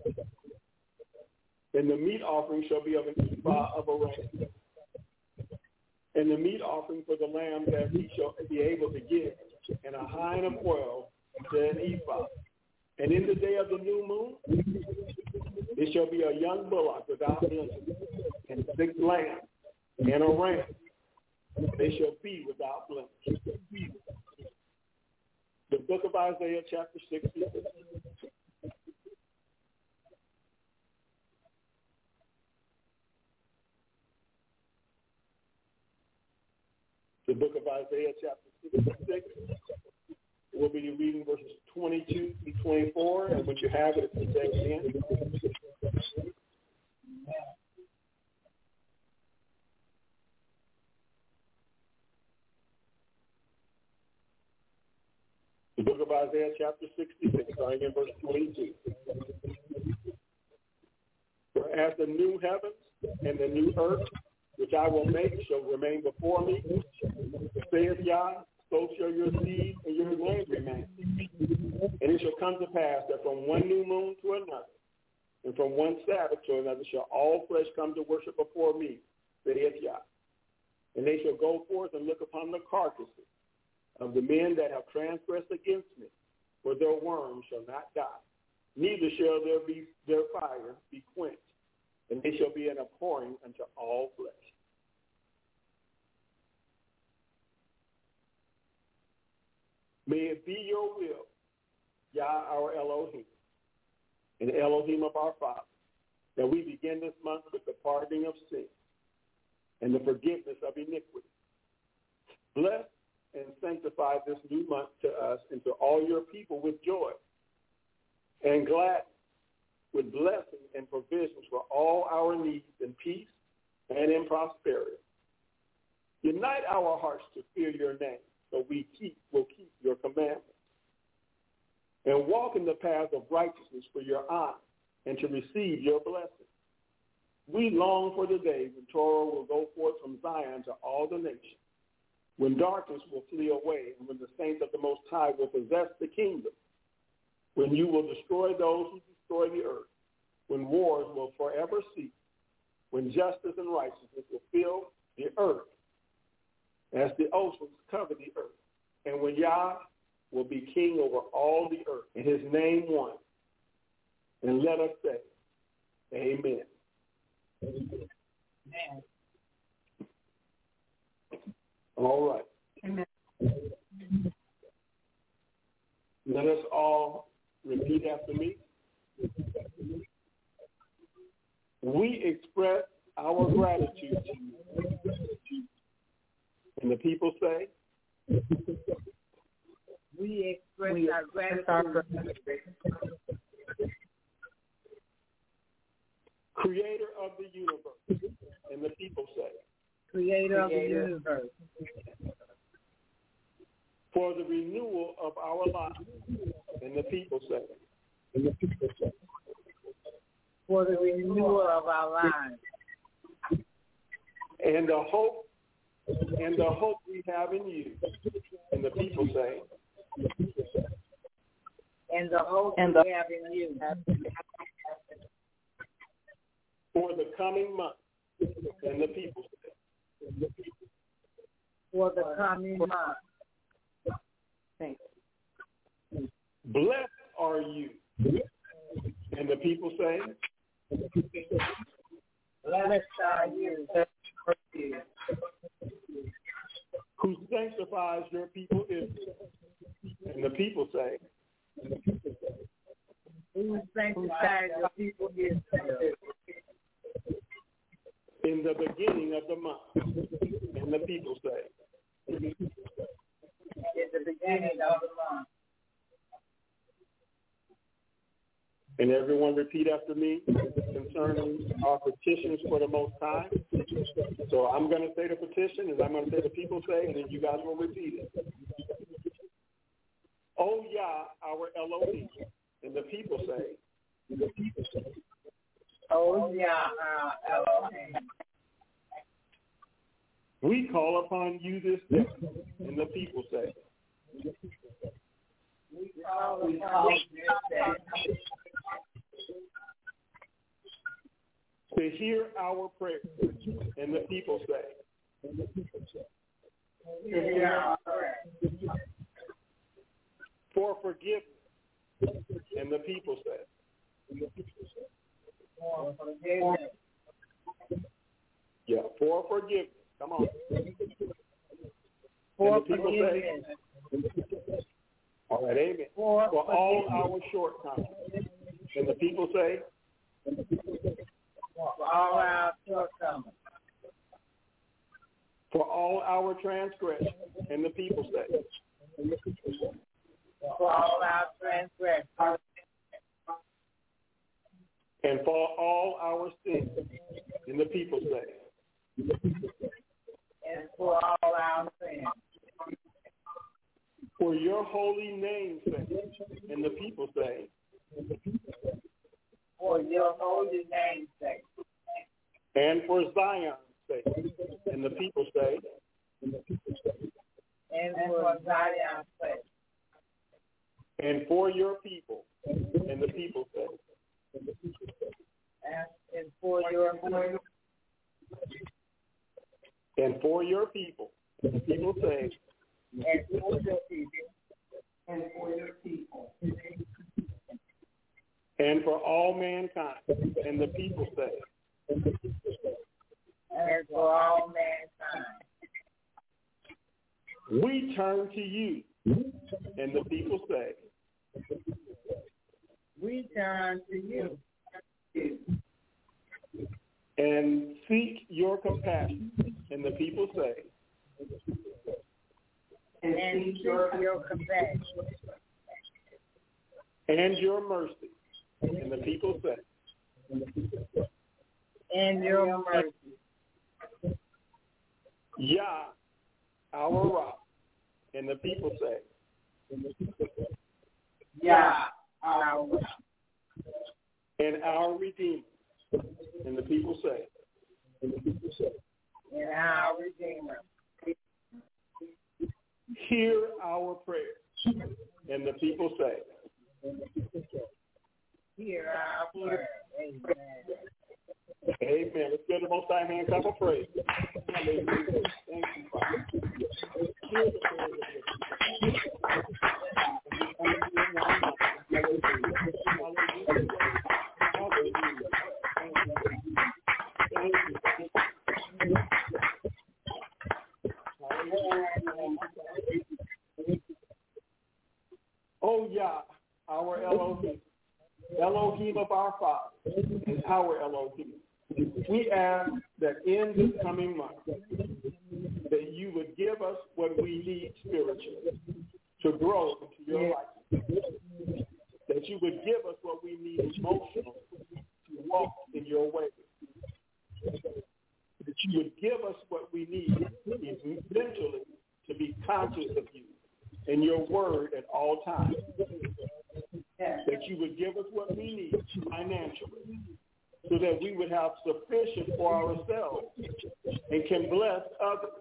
And the meat offering shall be of an ephah of a ram. And the meat offering for the lamb that he shall be able to give, and a hind of oil to an ephah. And in the day of the new moon, it shall be a young bullock without blemish, and 6 lambs, and a ram. They shall be without blemish. The book of Isaiah, chapter 66. The book of Isaiah, chapter 66. We'll be reading verses 22 through 24, and when you have it, it's the again. The book of Isaiah, chapter 66, starting in verse 22. For as the new heavens and the new earth, which I will make, shall remain before me, saith Yah, so shall your seed and your land remain. And it shall come to pass that from one new moon to another, and from one Sabbath to another, shall all flesh come to worship before me, saith Yah. And they shall go forth and look upon the carcasses of the men that have transgressed against me, for their worms shall not die, neither shall their fire be quenched, and they shall be an abhorring unto all flesh. May it be your will, Yah our Elohim, and Elohim of our Father, that we begin this month with the pardoning of sin and the forgiveness of iniquity. Bless and sanctify this new month to us and to all your people with joy and gladness, with blessing and provisions for all our needs in peace and in prosperity. Unite our hearts to fear your name, so we will keep your commandments, and walk in the path of righteousness for your honor and to receive your blessing. We long for the day when Torah will go forth from Zion to all the nations, when darkness will flee away, and when the saints of the Most High will possess the kingdom, when you will destroy those who destroy the earth, when wars will forever cease, when justice and righteousness will fill the earth as the oceans cover the earth, and when Yah will be king over all the earth, and his name one. And let us say, amen. Amen. All right. Amen. Let us all repeat after me. We express our gratitude to you. And the people say, we express our gratitude. Creator of the universe. And the people say, Creator of the universe. For the renewal of our lives. And the people say, For the renewal of our lives. And the hope we have in you. And the people say, and the hope we have in you. For the coming month. And the people say, for the coming month. Thanks. Blessed are you. And the people say, Blessed are you. who sanctifies your people Israel. And the people say, who sanctifies your people Israel. In the beginning of the month. And the people say, In the beginning of the month. And everyone repeat after me concerning our petitions for the Most High. So I'm going to say the petition, and I'm going to say the people say, and then you guys will repeat it. O Yah, our Elohim. And the people say, O Yah, our Elohim. we call upon you this day. And the people say, we call upon you this day. To hear our prayers. And the people say, Hear our prayer. For forgiveness. And the people say, For forgiveness. yeah, for forgiveness. Come on. For and the people forgiveness. say, all right, amen. For all our shortcomings. And the people say, for all our shortcomings. for all our transgressions. And the people say, For all our transgressions. and for all our sins. And the people say, And for all our sins. for your holy name's sake. And the people say, For your holy name's sake. and for Zion's sake. And the people say, And for Zion's sake. and for your people. And the people say, And for your people. and for your people. And the people say, And for your people. And for your people. and for all mankind. And the people say, And for all mankind. we turn to you. And the people say, We turn to you. and seek your compassion. And the people say, And seek your compassion. and your mercy. And the people say, and your mercy. Yah, our rock. And the people say, Yah, our rock. And our Redeemer. And the people say, And our Redeemer. Hear our prayers. And the people say, Hear our prayer. Amen. Amen. Let's give the Most High hand clap of praise. Hallelujah. Thank you, Father. Hear the prayers of Oh, Yah, our Elohim, Elohim of our Father, and our Elohim. We ask that in this coming month, that you would give us what we need spiritually to grow into your life. That you would give us what we need emotionally to walk in your way. That you would give us what we need mentally to be conscious of you and your word at all times. That you would give us what we need financially so that we would have sufficient for ourselves and can bless others.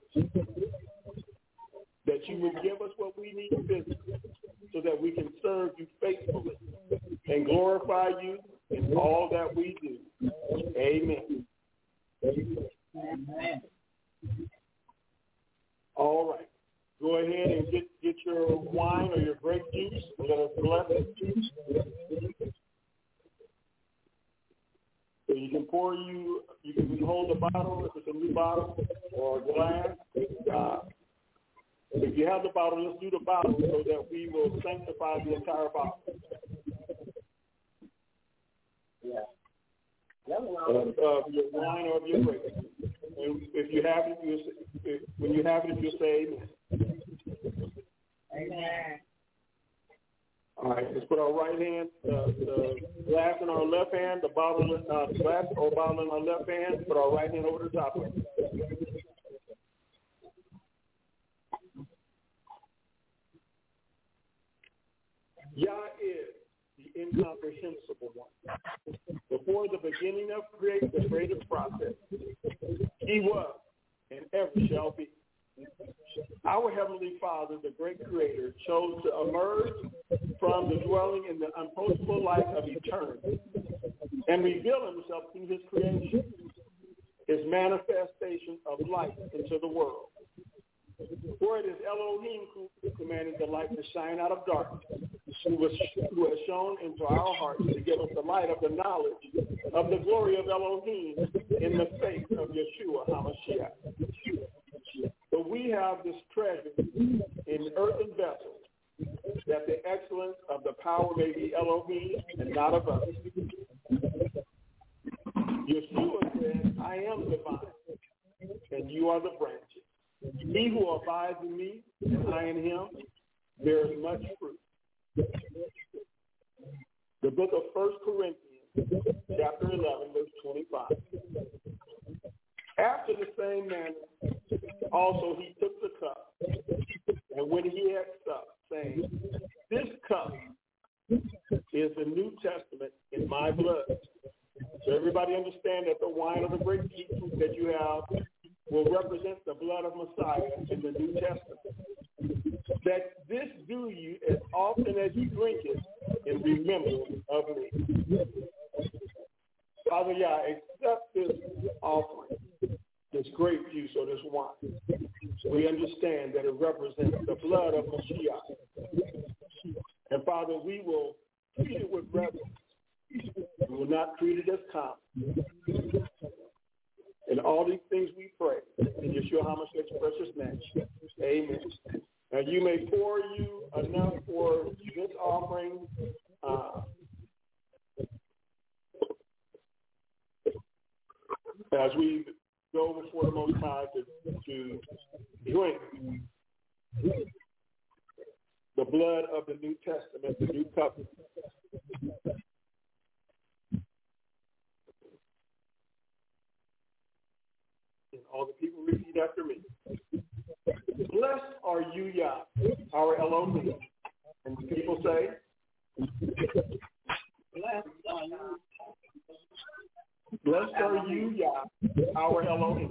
That you would give us what we need physically so that we can serve you faithfully and glorify you in all that we do. Amen. Amen. All right. Go ahead and get your wine or your grape juice. Let us bless it. So you can you can hold the bottle if it's a new bottle or a glass. If you have the bottle, let's do the bottle so that we will sanctify the entire bottle. Of your wine or of your grape. And if you have it, when you have it, you'll say amen. Amen. All right, let's put our right hand, the glass in our left hand, the glass or bottle in our left hand, put our right hand over the top of it. Yah is the incomprehensible one. Before the beginning of the creative process, he was and ever shall be. Our Heavenly Father, the great Creator, chose to emerge from the dwelling in the unapproachable light of eternity and reveal himself through his creation, his manifestation of light into the world. For it is Elohim who commanded the light to shine out of darkness, who has shone into our hearts to give us the light of the knowledge of the glory of Elohim in the face of Yeshua HaMashiach. But we have this treasure in earthen vessels, that the excellence of the power may be Elohim and not of us. Yeshua said, I am the vine, and you are the branches. He who abides in me, and I in him, bears much fruit. The book of 1 Corinthians, chapter 11, verse 25. After the same manner, also he took the cup, and when he had supped, saying, this cup is the New Testament in my blood. So everybody understand that the wine of the grape juice that you have will represent the blood of Messiah in the New Testament. That this do you as often as you drink it in remembrance of me. Father Yah, accept this offering, this grape juice or this wine. We understand that it represents the blood of Mashiach. And Father, we will treat it with reverence. We will not treat it as common. In all these things we pray. In Yeshua HaMashiach's precious name. Amen. Now you may pour you enough for this offering. As we go before the Most High to drink the blood of the New Testament, the new covenant. are you, Yah, our Elohim. And the people say, blessed are you, Yah, our Elohim.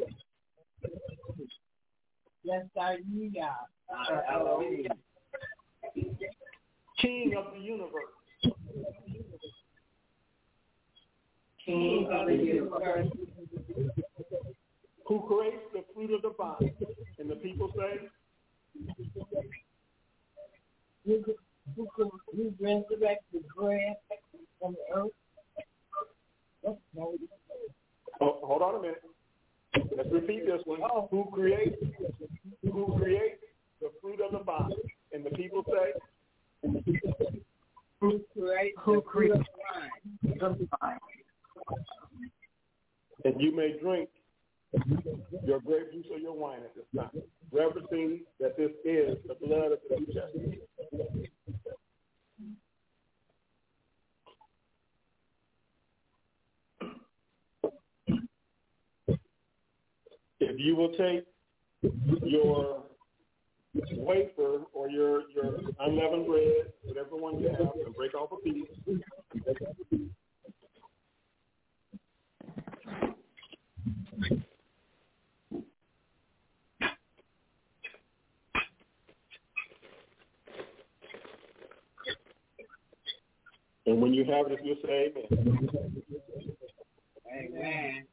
Blessed are you, Yah, our Elohim. King of the universe. King of the universe. Who creates the fruit of the vine. And the people say, who resurrects the bread from the earth. Oh, hold on a minute. Let's repeat this one. Who creates the fruit of the vine? And the people say, who creates the fruit of the vine. And you may drink your grape juice or your wine at this time, referencing that this is the blood of the New Testament. If you will take your wafer or your unleavened bread, whatever one you have, and break off a piece. And when you have it, you'll say amen. Amen.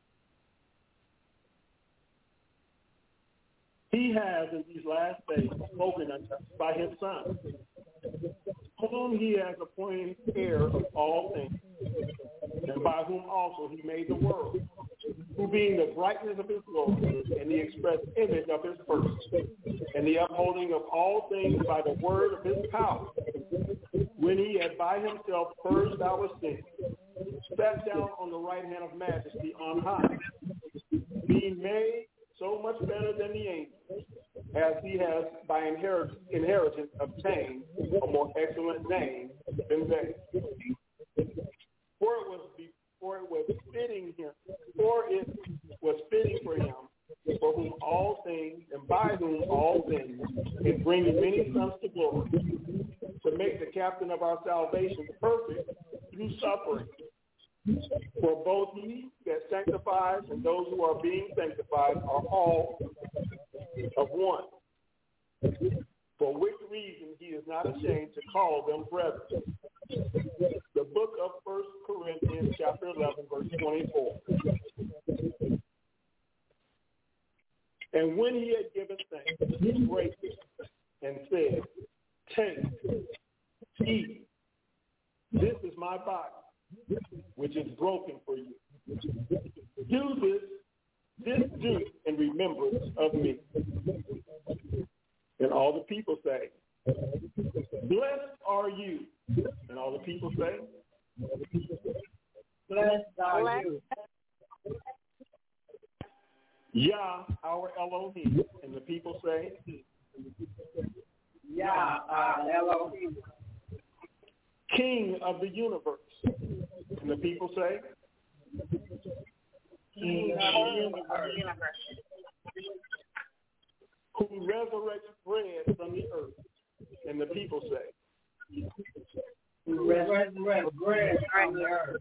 He has in these last days spoken unto us by his Son, whom he has appointed heir of all things, and by whom also he made the world, who being the brightness of his glory and the express image of his person, and the upholding of all things by the word of his power, when he had by himself purged our sins, sat down on the right hand of majesty on high, being made so much better than the angels, as he has by inheritance obtained a more excellent name than they. For it was fitting for him, for whom all things and by whom all things, in bringing many sons to glory, to make the captain of our salvation perfect through suffering. For both he that sanctifies and those who are being sanctified are all of one. For which reason he is not ashamed to call them brethren. The book of 1 Corinthians chapter 11, verse 24. And when he had given thanks, he brake it and said, take, eat. This is my body, which is broken for you. Do this do in remembrance of me. And all the people say, blessed are you. And all the people say, Blessed are you. Yah, our Elohim. And the people say, Yah, our Elohim. King of the universe. And the people say, King of the universe. Who resurrects bread from the earth. And the people say, Who resurrects bread from the earth.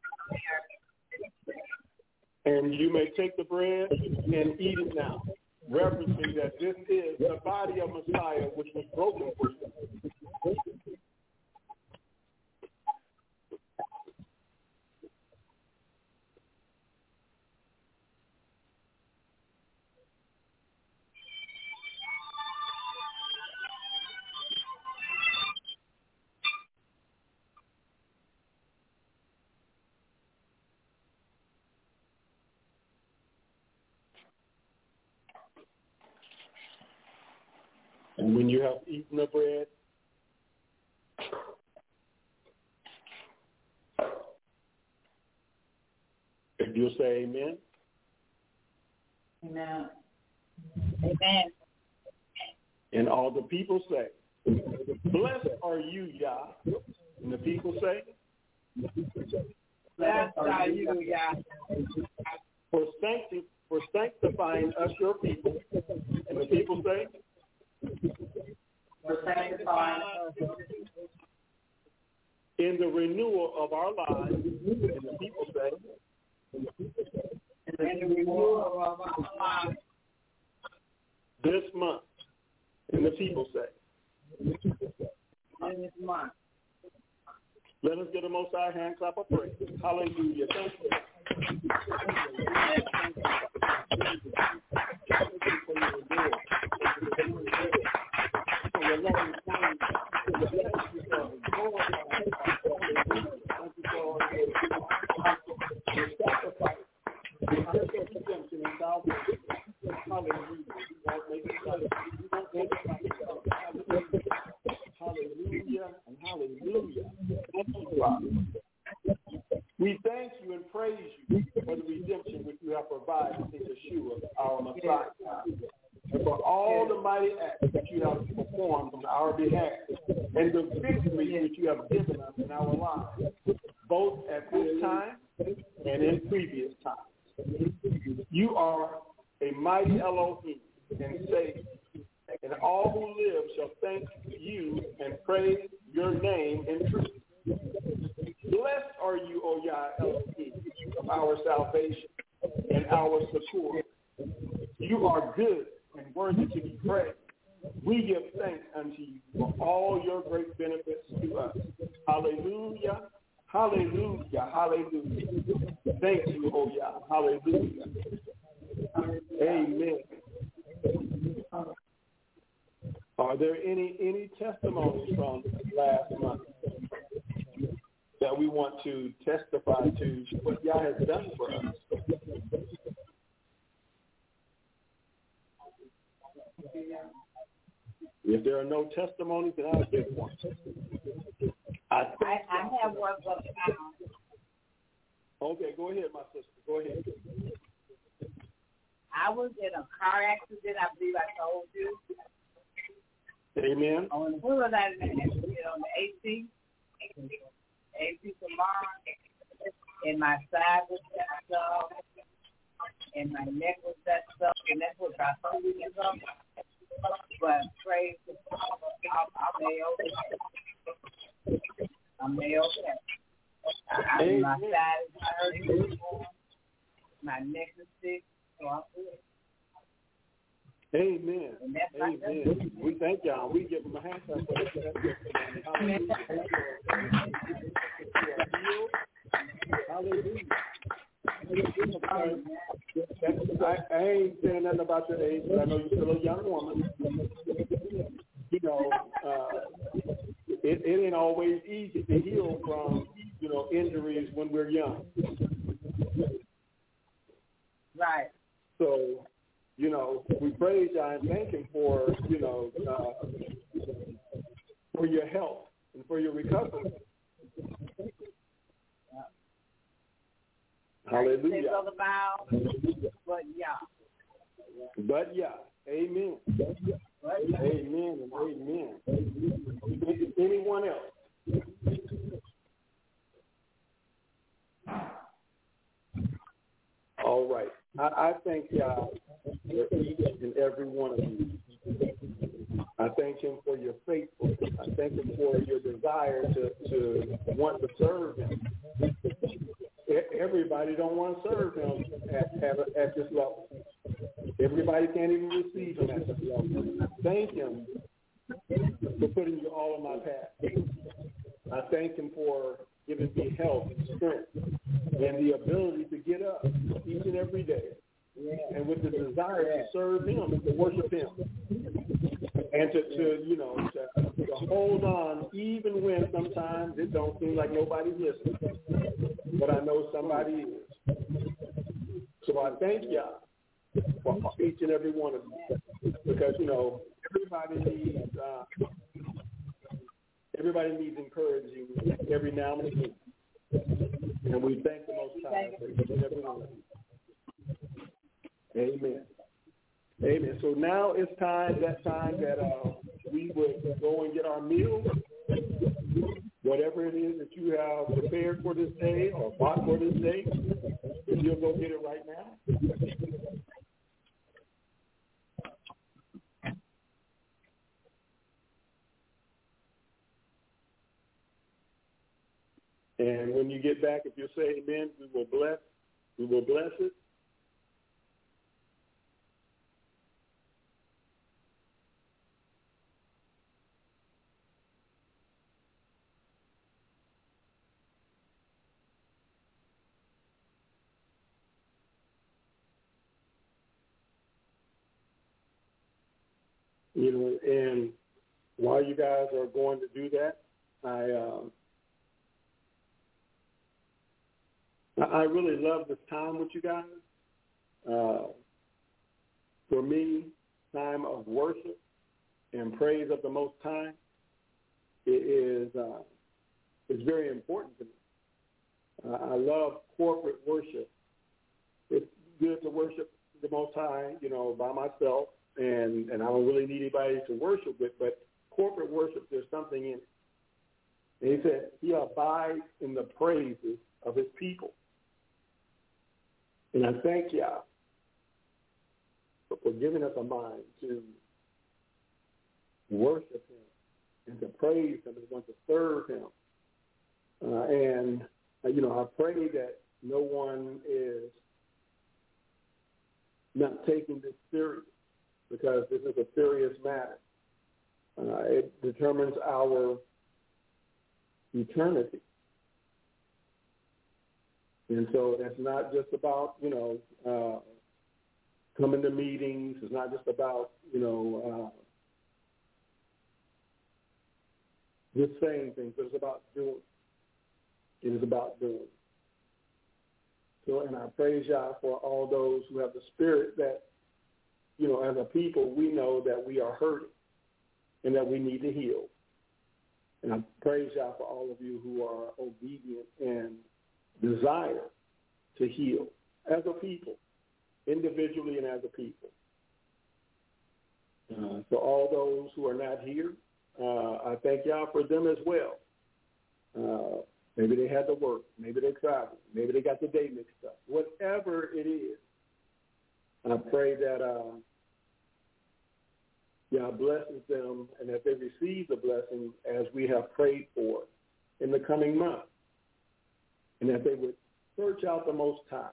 And you may take the bread and eat it now, referencing that this is the body of Messiah, which was broken for you. And when you have eaten the bread, if you'll say amen. Amen. Amen. And all the people say, blessed are you, Yah. And the people say, Blessed are you, Yah. for sanctifying us your people. And the people say, for sanctifying us in the renewal of our lives, and the people say, in the renewal of our lives this month, and the people say, in this month. Let us get a Most High hand clap of praise. Hallelujah. Thank you. Hallelujah and hallelujah. We thank you and praise you for the redemption which you have provided in Yeshua, our Messiah, and for all the mighty acts that you have performed on our behalf, and the victory which you have given us in our lives, both at this time and in previous times. You are a mighty Elohim and Savior, and all who live shall thank you and praise your name in truth. Blessed are you, O Yah Elohim, of our salvation and our succor. You are good and worthy to be praised. We give thanks unto you for all your great benefits to us. Hallelujah, hallelujah, hallelujah. Thank you, O Yah. Hallelujah. Amen. Are there any testimonies from last month that we want to testify to what Yah has done for us? If there are no testimonies, then I'll give one. I have one for Okay, go ahead, my sister. Go ahead. I was in a car accident, I believe I told you. Amen. On the 18th of March, and my side was messed up, and my neck was messed up, and that's what about 2 weeks ago. But praise the Lord, I'm okay. My side is hurting, my neck is sick, so I'm good. Amen. Amen. We thank y'all. We give them a hand clap for that. Hallelujah. I ain't saying nothing about your age, but I know you're still a young woman. You know, it ain't always easy to heal from, injuries when we're young. Right. So, we praise God and thank Him for, for your health and for your recovery. Hallelujah. But yeah. Amen. Amen and amen. Anyone else? All right. I thank God for each and every one of you. I thank Him for your faithfulness. I thank Him for your desire to want to serve Him. Everybody don't want to serve Him at this level. Everybody can't even receive Him at this level. Thank Him for putting you all on my path. I thank Him for giving me health and strength and the ability to get up each and every day, and with the desire to serve Him and to worship Him, and to hold on even when sometimes it don't seem like nobody's listening, but I know somebody is. So I thank y'all for each and every one of you, because everybody needs encouraging every now and again. And we thank the Most High for each and every one of you. Amen. Amen. So now it's that time that we would go and get our meal, whatever it is that you have prepared for this day or bought for this day. If you'll go get it right now. And when you get back, if you say amen, we will bless it. You know, and while you guys are going to do that, I really love this time with you guys. For me, time of worship and praise of the Most High is very important to me. I love corporate worship. It's good to worship the Most High, you know, by myself, and I don't really need anybody to worship with, but corporate worship, there's something in it. And he said he abides in the praises of his people. And I thank y'all for giving us a mind to worship him and to praise him and want to serve him. And, you know, I pray that no one is not taking this serious, because this is a serious matter. It determines our eternity. And so it's not just about, you know, coming to meetings. It's not just about, you know, just saying things, but it's about doing. It is about doing. So, and I praise y'all for all those who have the spirit that, you know, as a people, we know that we are hurting and that we need to heal. And I praise y'all for all of you who are obedient and desire to heal as a people, individually and as a people. So all those who are not here, I thank y'all for them as well. Maybe they had to work. Maybe they traveled. Maybe they got the day mixed up. Whatever it is, I pray that y'all blesses them and that they receive the blessing as we have prayed for in the coming month. And that they would search out the Most High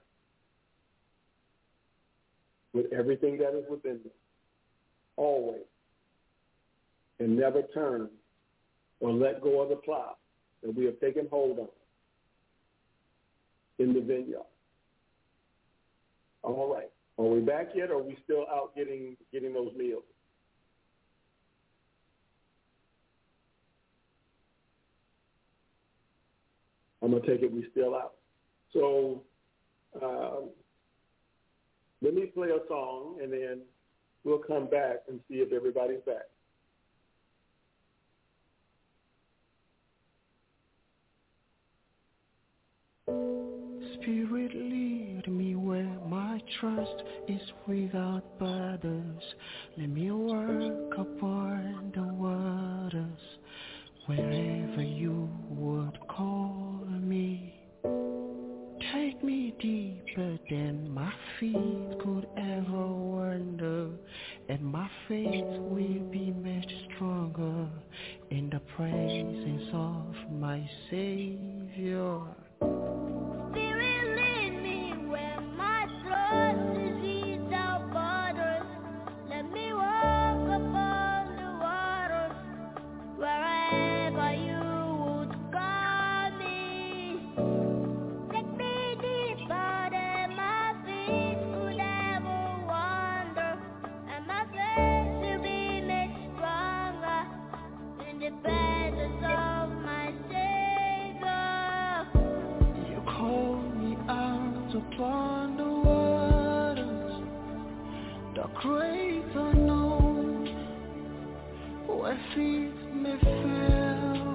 with everything that is within them, always, and never turn or let go of the plow that we have taken hold of in the vineyard. All right. Are we back yet, or are we still out getting those meals? I'm going to take it we still out. So let me play a song, and then we'll come back and see if everybody's back. Spirit, lead me where my trust is without borders. Let me walk upon the waters wherever you would call me. Take me deeper than my feet could ever wander, and my faith will be much stronger in the presence of my Savior. Upon the waters, the great unknown, where feet may fail,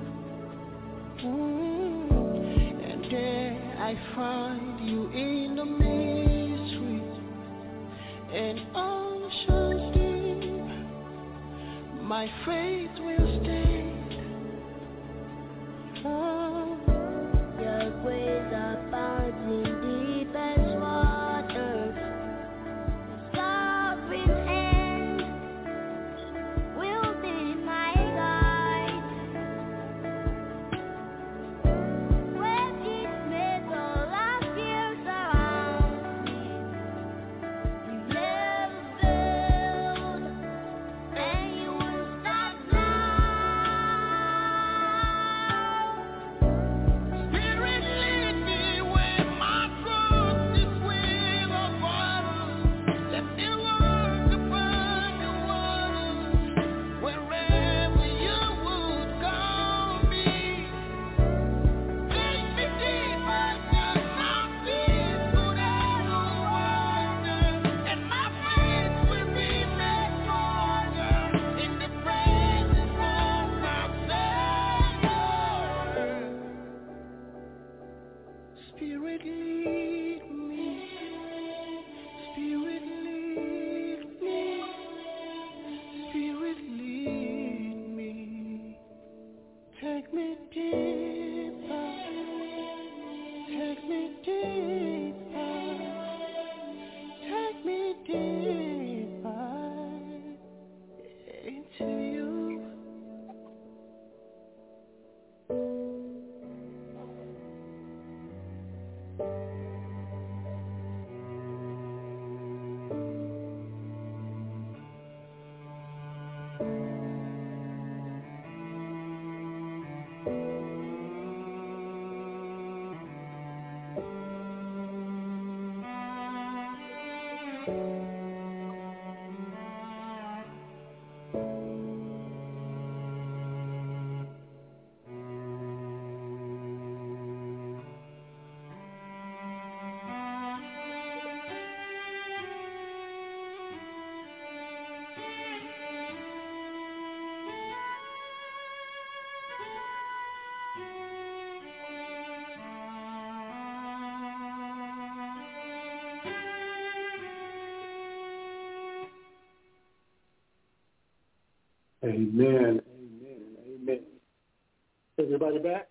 and there I find you in the mystery and oceans deep. My faith will stand. Your grace abounds in deepest waters. Sovereign hand will be my guide. Amen. Amen. Amen. Everybody back?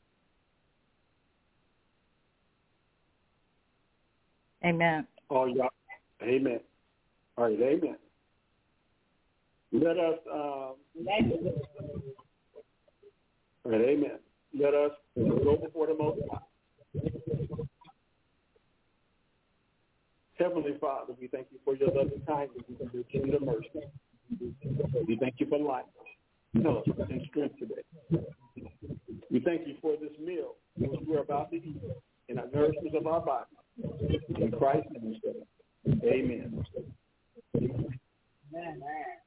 Amen. All y'all. Amen. All right. Amen. Let us. All right. Amen. Let us go before the Most High. Heavenly Father, we thank you for your loving kindness and your tender mercy. We thank you for life, health, and strength today. We thank you for this meal which we're about to eat in our nourishment of our body. In Christ's name, amen. Amen.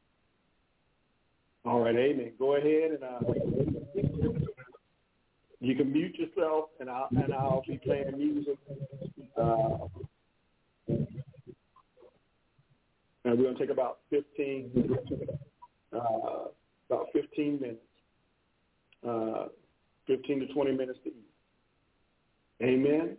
All right, amen. Go ahead and you can mute yourself, and I'll be playing music. And we're going to take about 15 minutes, 15 to 20 minutes to eat. Amen.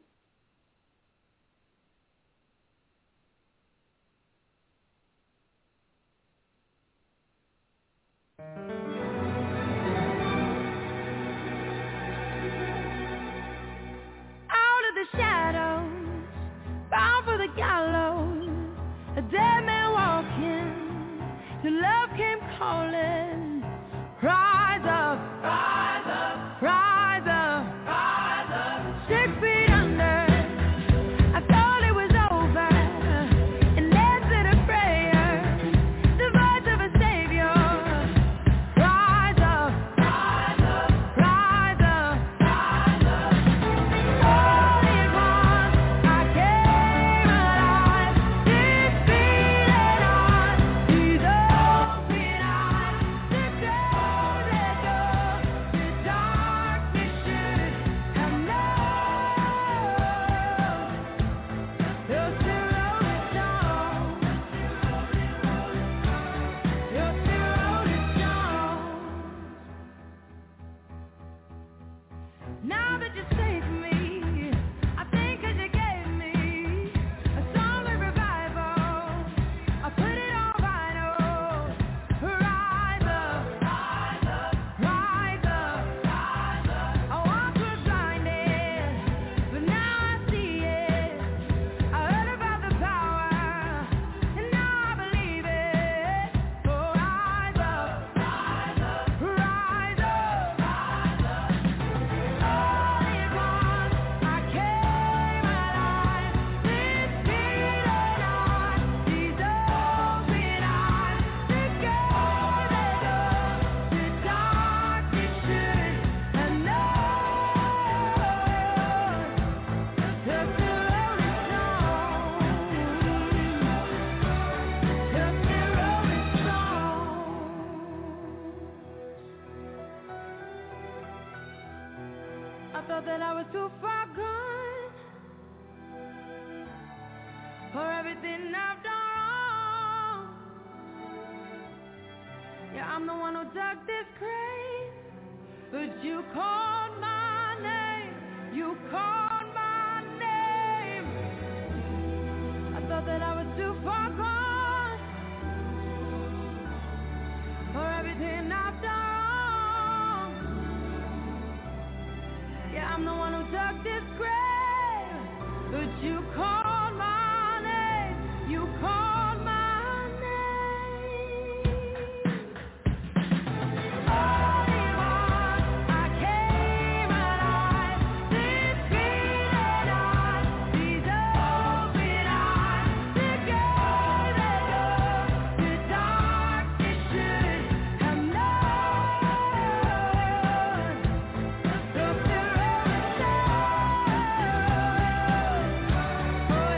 Out of the shadows, bound for the gallows, a dead man walking, till love came calling. Rise up, rise up, rise up, rise up. 6 feet under, I thought it was over, and answered a prayer, the voice of a savior. Rise up, rise up, rise up, rise up. All at once I came alive, 6 feet and on these open eyes. The door that goes, the darkness should have known. You're still rolling strong. You're still rolling strong. Now that you saved me, I think 'cause you gave me a song of revival, I put it on vinyl. Rise up, rise up, rise up, rise up. I once was blinded, but now I see it. I heard about the power, and now I believe it. Oh, rise up, rise up, rise up, rise up. All at once I came alive, 6 feet and on these open eyes. The gate that goes, the darkness should have known. You're still rolling strong. You're still rolling strong. I thought that I was too far gone for everything I've done wrong. Yeah, I'm the one who dug this grave, but you called my name. You called my name. I thought that I was too far gone for everything I've done wrong. Yeah, I'm the one who dug this grave, but you called my name. You called my name. All at once I came alive, 6 feet and on these open eyes. The gate that goes, the darkness should have known. You're still rolling strong.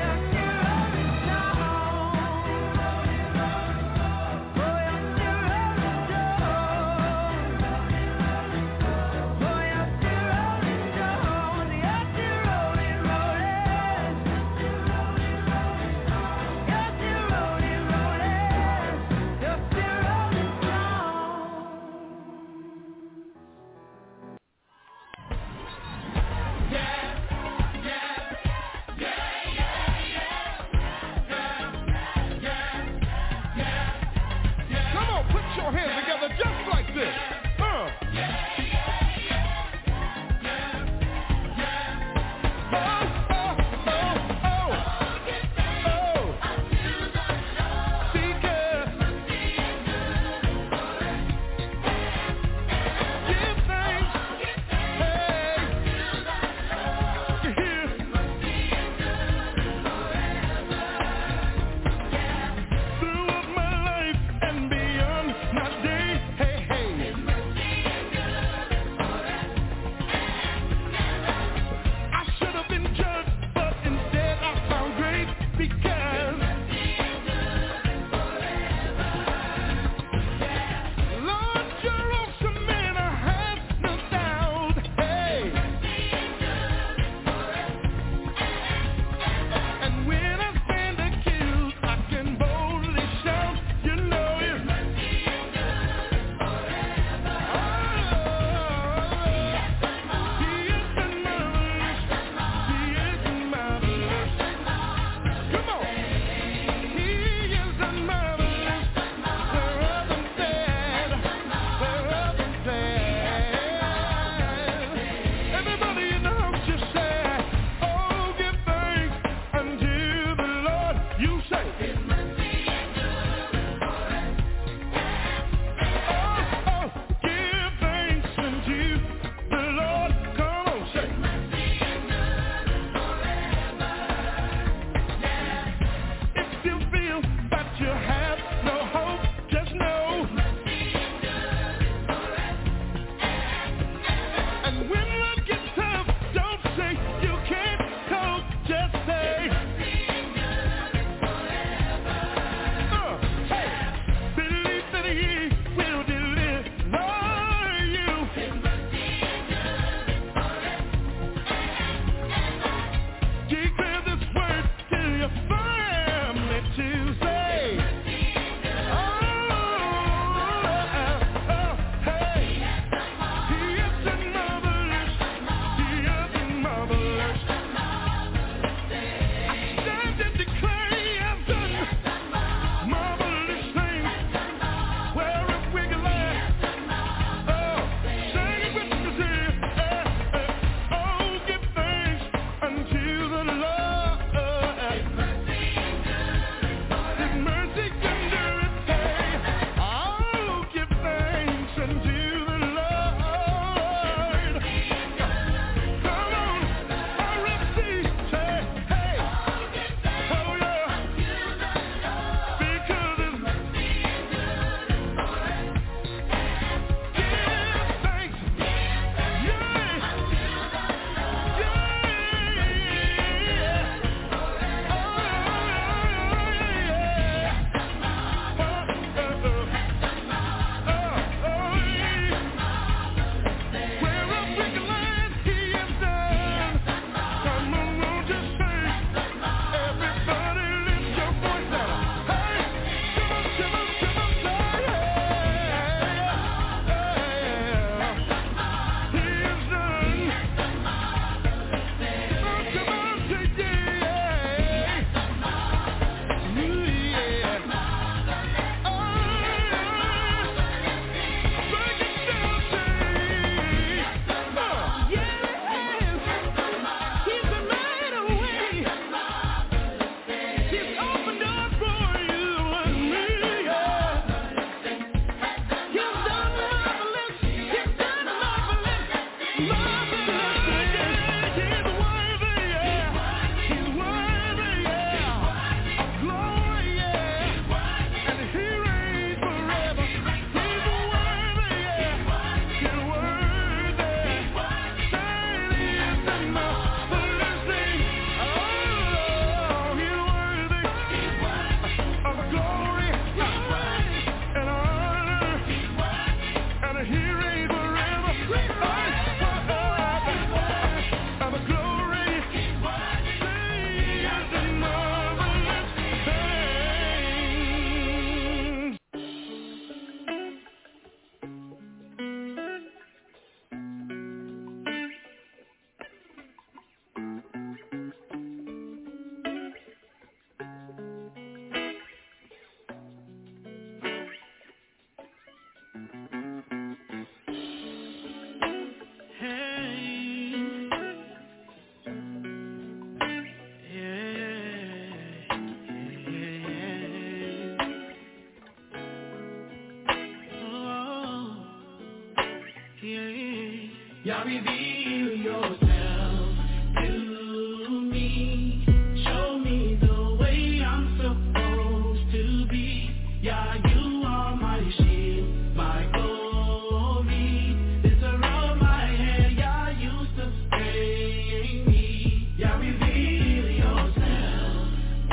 Yah, reveal yourself to me. Show me the way I'm supposed to be. Yah, you are my shield, my glory. Lifter of my head, Yah, you sustain me. Yah, reveal yourself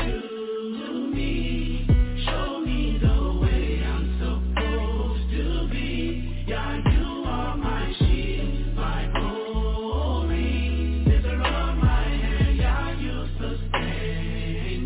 to me. Show me the way I'm supposed to be. Yah, you are my shield, my glory. Lifter of my head, Yah, you sustain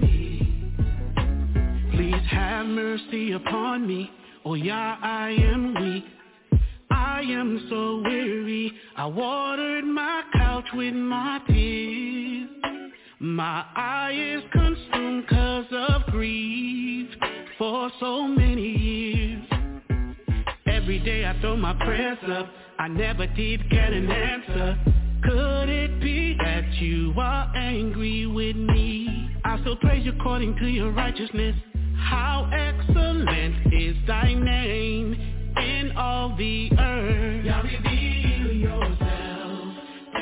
me. Please have mercy upon me. Oh, Yah, I am weak. I am so weary. I watered my couch with my tears. My eye is consumed 'cause of grief for so many years. Every day I throw my prayers up. I never did get an answer. Could it be that you are angry with me? I still praise you according to your righteousness. How excellent is thy name in all the earth. Yah, reveal yourself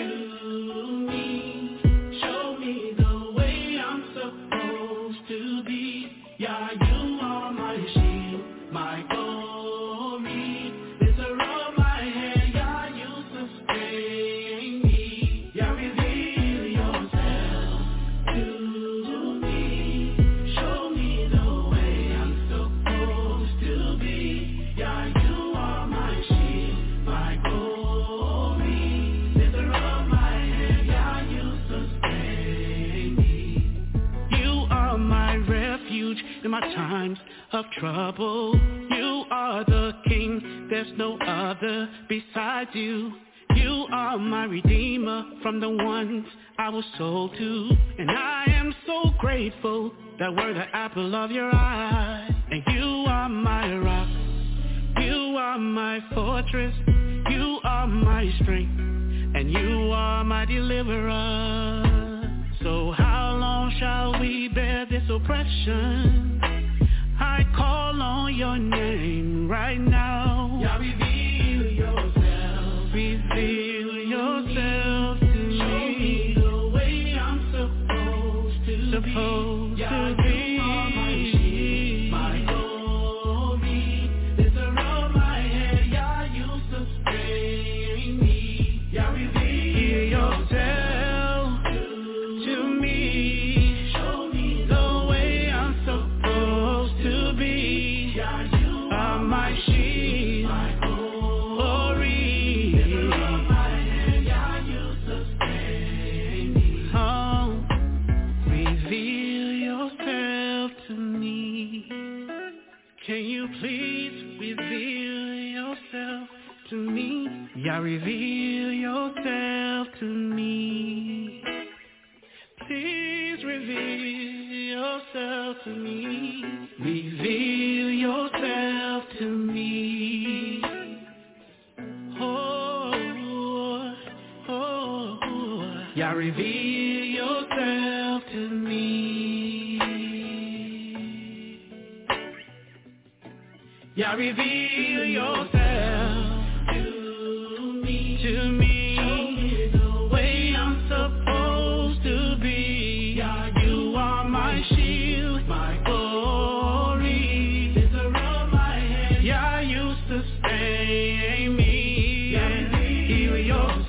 to me. Show me the way I'm supposed to be. Yah, you are my shield, my glory. Lifter of my head, Yah, you sustain me. Yah, reveal yourself to me. Show me the way I'm supposed to be. Yah, you are my shield, my glory. Lifter of my head, Yah, you sustain me. You are my refuge in my times of trouble. You are the King, there's no other besides you. You are my redeemer from the ones I was sold to. And I am so grateful that we're the apple of your eye. And you are my rock, you are my fortress, you are my strength, and you are my deliverer. So how long shall we bear this oppression? I call on your name right now. Yah, reveal yourself, reveal yourself to me. Show me the way I'm supposed to be. Yah, you are my shield, my glory. Lifter of my head, Yah, you sustain me. Yah, reveal yourself to me. Show me the way I'm supposed to be. Yah, you are my shield, my glory. Lifter of my head, Yah, you sustain me. Oh, reveal yourself to me. Can you please reveal yourself to me? Yah, reveal yourself to me. Please reveal yourself to me. Reveal yourself to me. Oh, oh, oh. Yah, reveal yourself to me. Yah, reveal yourself to me. Show me the way I'm supposed to be. Yah, you are my shield, my glory. Lifter of my head, Yah, you sustain me. Yah, reveal yourself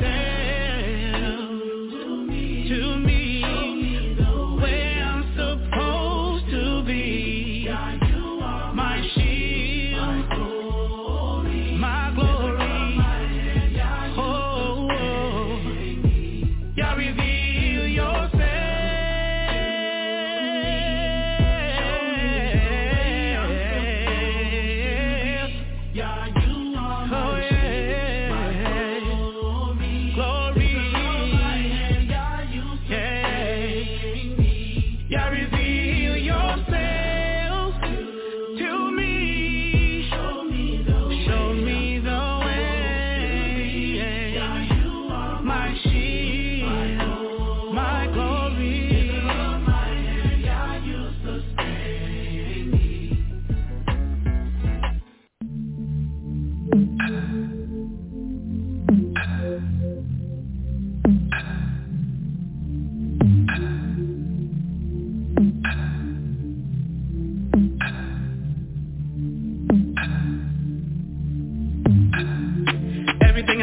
to me. Show me the way I'm supposed to be. Yah, you are my shield, my glory.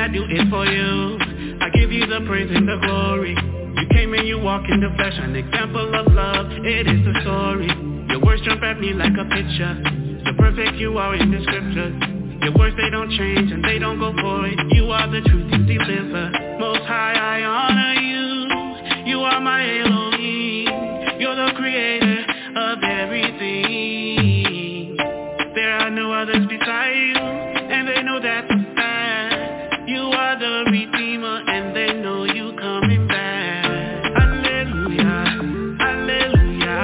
do it for you. I give you the praise and the glory. You came and you walk in the flesh, an example of love, it is the story. Your words jump at me like a picture. So perfect you are in the scriptures. Your words, they don't change and they don't go void. You are the truth you deliver. Most high, I honor you. You are my Elohim. You're the creator of everything. There are no others beside you, and they know that's a fact. You are the Redeemer, and they know you coming back. Hallelujah, hallelujah,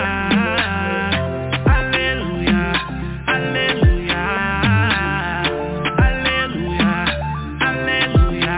hallelujah, hallelujah, hallelujah, hallelujah,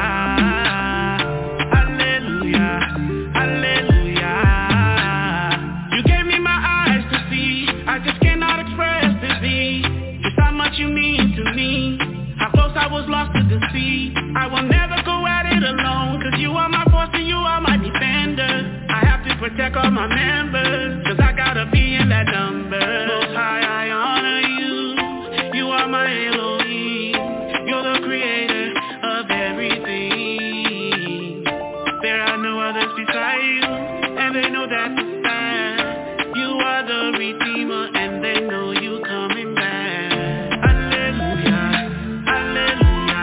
hallelujah, hallelujah. You gave me my eyes to see, I just cannot express to thee just how much you mean to me. How close I was lost to the sea. I will never go at it alone, cause you are my force and you are my defender. I have to protect all my members, cause I gotta be in that number. Most high, I honor you. You are my Elohim. You're the creator of everything. There are no others beside you, and they know that's a fact. You are the Redeemer, and they know you coming back. Hallelujah, hallelujah,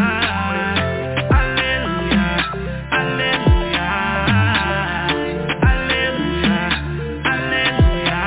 hallelujah, hallelujah, hallelujah, hallelujah,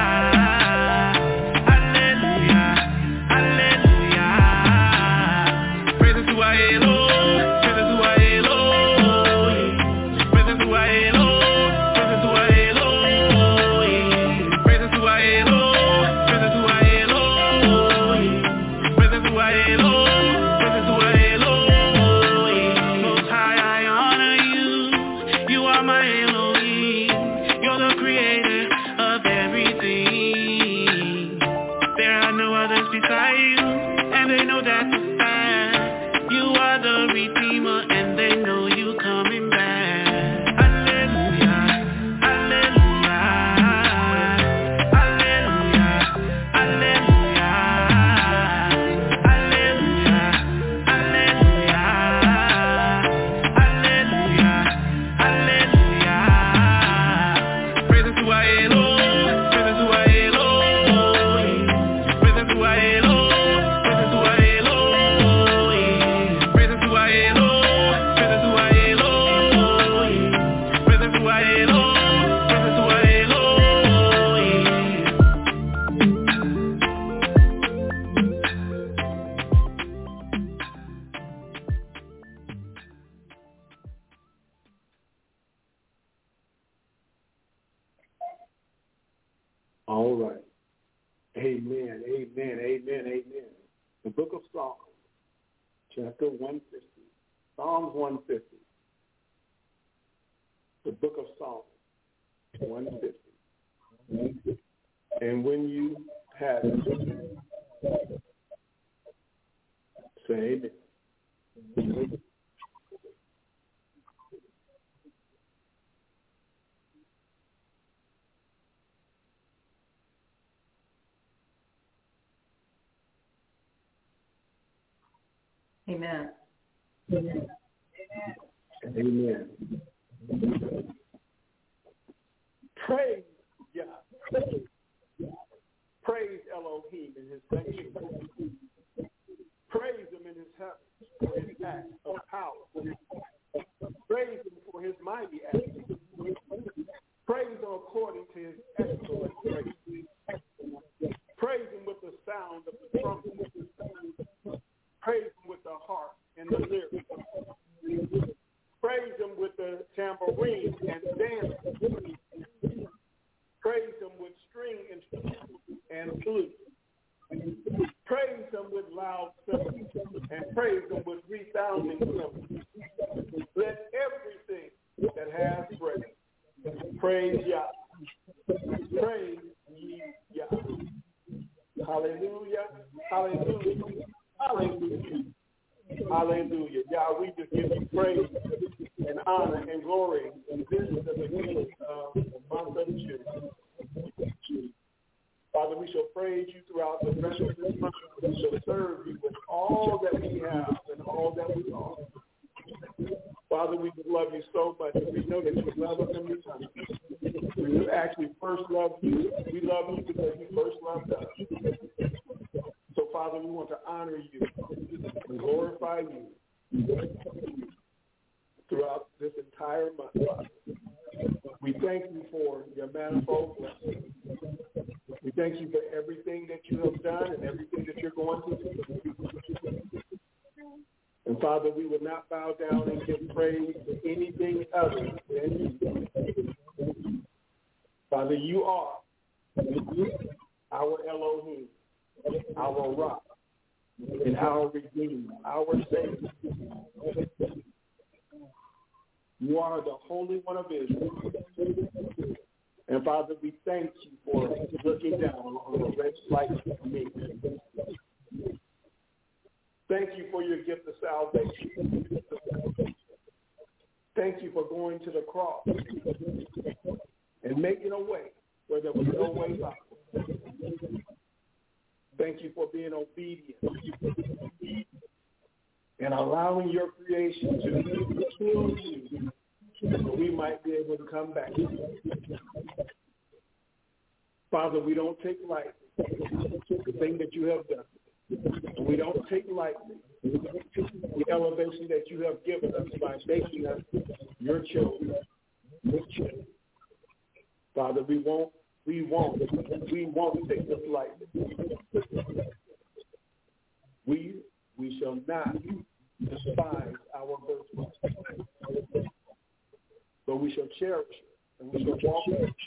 hallelujah, hallelujah. Praises to our Elohim, praises to our Elohim, praises to our Elohim, praises to our Elohim, praises to our Elohim, praises to our Elohim, praises to our Elohim, praises to our Elohim. Most high, I honor you. You are my Elohim. You're the creator of everything. There are no others beside you, and they know that's a fact. You are the Redeemer, and they know you coming back. Hallelujah, hallelujah, hallelujah, hallelujah, hallelujah, hallelujah, hallelujah, hallelujah. Praises to our Elohim, praises to our Elohim, praises to our Elohim, praises to our Elohim, praises to our Elohim, praises to our Elohim, praises to our Elohim, praises to our Elohim. All right. Amen, amen, amen, amen. The book of Psalms, chapter 150. Psalms 150. The book of Psalms, 150. And when you have it, say amen. Amen. Amen. Praise Yah. Praise Elohim in his sanctuary. Praise him in his heavens for his acts of power. Praise him for his mighty acts. Praise him according to his excellent grace. Praise him with the sound of the trumpet. Praise him with the harp and the lyre. Praise him with the tambourine and dance. Praise him with string instruments and flute. Praise him with loud cymbals, and praise him with resounding cymbals. Let everything that has breath praise Yah. Praise ye Yah. Hallelujah, hallelujah, hallelujah, hallelujah. Yah, we just give you praise and honor and glory in this is the beginning of the month of June. Father, we shall praise you throughout the rest of this month. We shall serve you with all that we have and all that we are. so much. We know that you love us in return. We actually first loved you. We love you because you first loved us. So, Father, we want to honor you and glorify you throughout this entire month, Father. We thank you for your manifold blessings. We thank you for everything that you have done and everything that you're going to do. And, Father, we will not bow down and give praise to anything other than you. Father, you are our Elohim, our rock, and our Redeemer, our Savior. You are the Holy One of Israel. And, Father, we thank you for looking down on a wretch like me. Thank you for your gift of salvation. Thank you for going to the cross and making a way where there was no way out. Thank you for being obedient and allowing your creation to kill you so we might be able to come back. Father, we don't take lightly the thing that you have done. We don't take lightly the elevation that you have given us by making us your children. Father, we won't take this lightly. We shall not despise our birthright, but we shall cherish it and we shall walk in it,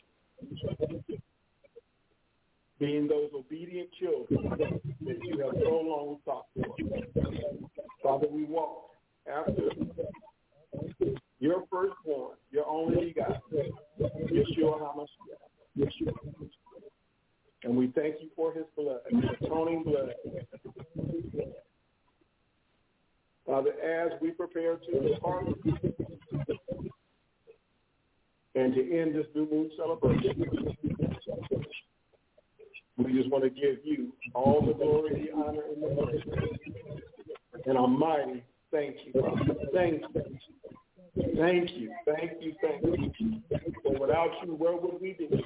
being those obedient children that you have so long sought for. Father, we walk after your firstborn, your only begotten, Yeshua HaMashiach. And we thank you for his blood, his atoning blood. Father, as we prepare to depart and to end this new moon celebration, we just want to give you all the glory, the honor, and the praise. And Almighty, thank you, Father. Thank you. Thank you. Thank you. Thank you. For without you, where would we be?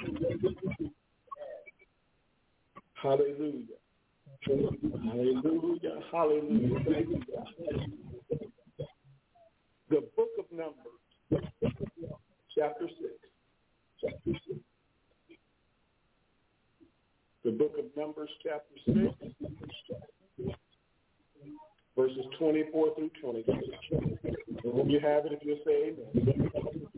Hallelujah. Hallelujah. Hallelujah. Thank you, God. The book of Numbers, chapter 6. The book of Numbers, chapter 6, verses 24 through 26. And when you have it, if you'll say amen.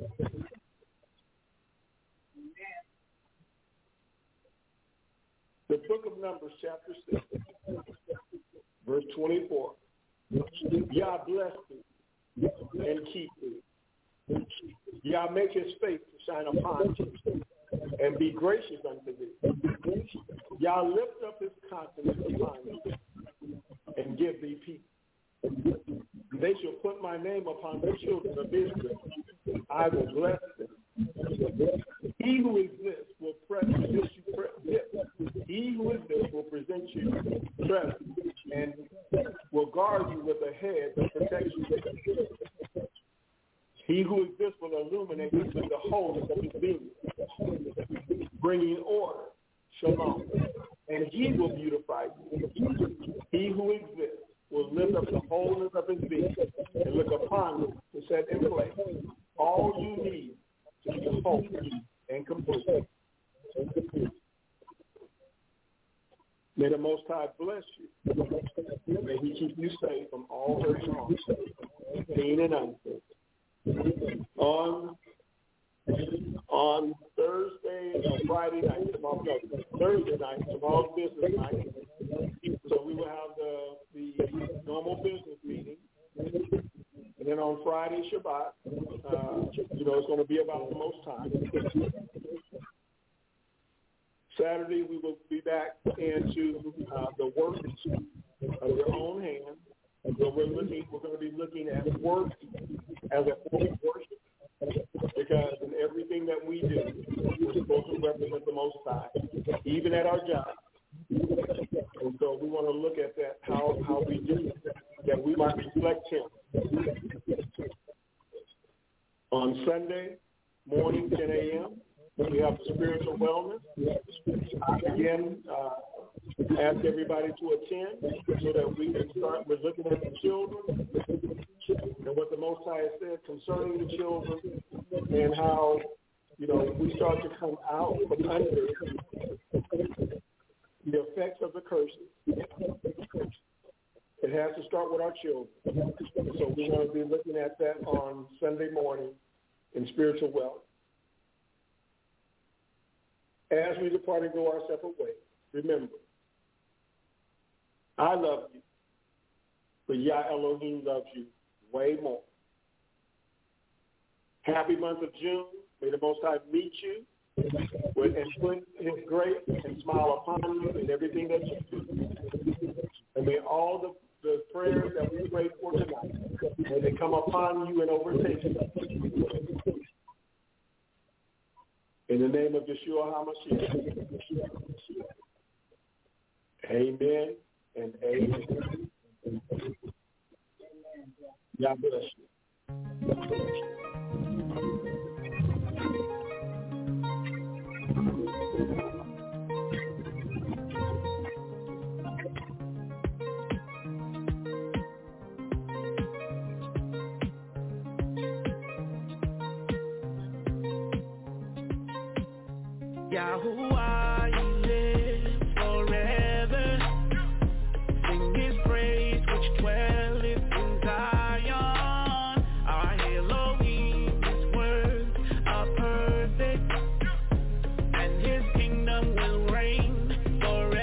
The book of Numbers, chapter 6, verse 24. Yah bless thee and keep thee. Yah make his face to shine upon thee and be gracious unto thee. Yah lift up his countenance upon thee and give thee peace. They shall put my name upon the children of Israel. I will bless them. He who exists will present you. He who exists will present you present and will guard you with a hedge of protection. He who exists will illuminate you with the wholeness of his being, bringing order, shalom, and he will beautify you. He who exists will lift up the wholeness of his being and look upon you to set in place all you need to be whole and complete. May the Most High bless you. May he keep you safe from all hurt and harm, seen and unseen. On Friday night, Thursday night, tomorrow's business night. So we will have the normal business meeting. And then on Friday, Shabbat, it's going to be about the most time. Saturday, we will be back into the work of your own hand. And so we're going to be looking at work as a form of worship, because in everything that we do, we're supposed to represent the Most High, even at our job. And so we want to look at that, how we do, that we might reflect him. On Sunday morning, 10 a.m., we have spiritual wellness. Again, ask everybody to attend so that we can start with looking at the children and what the Most High said concerning the children and how, we start to come out from under the effects of the curses. It has to start with our children. So we're going to be looking at that on Sunday morning in spiritual wealth. As we depart and go our separate ways, remember, I love you, but Yah Elohim loves you way more. Happy month of June. May the Most High meet you and put His grace and smile upon you in everything that you do. And may all the prayers that we prayed for tonight, may they come upon you and overtake you. In the name of Yeshua HaMashiach. Amen and amen. God bless you. Yahuwah, you live forever. Sing His praise, which dwelleth in Zion. Our Elohim, His words are perfect, and His kingdom will reign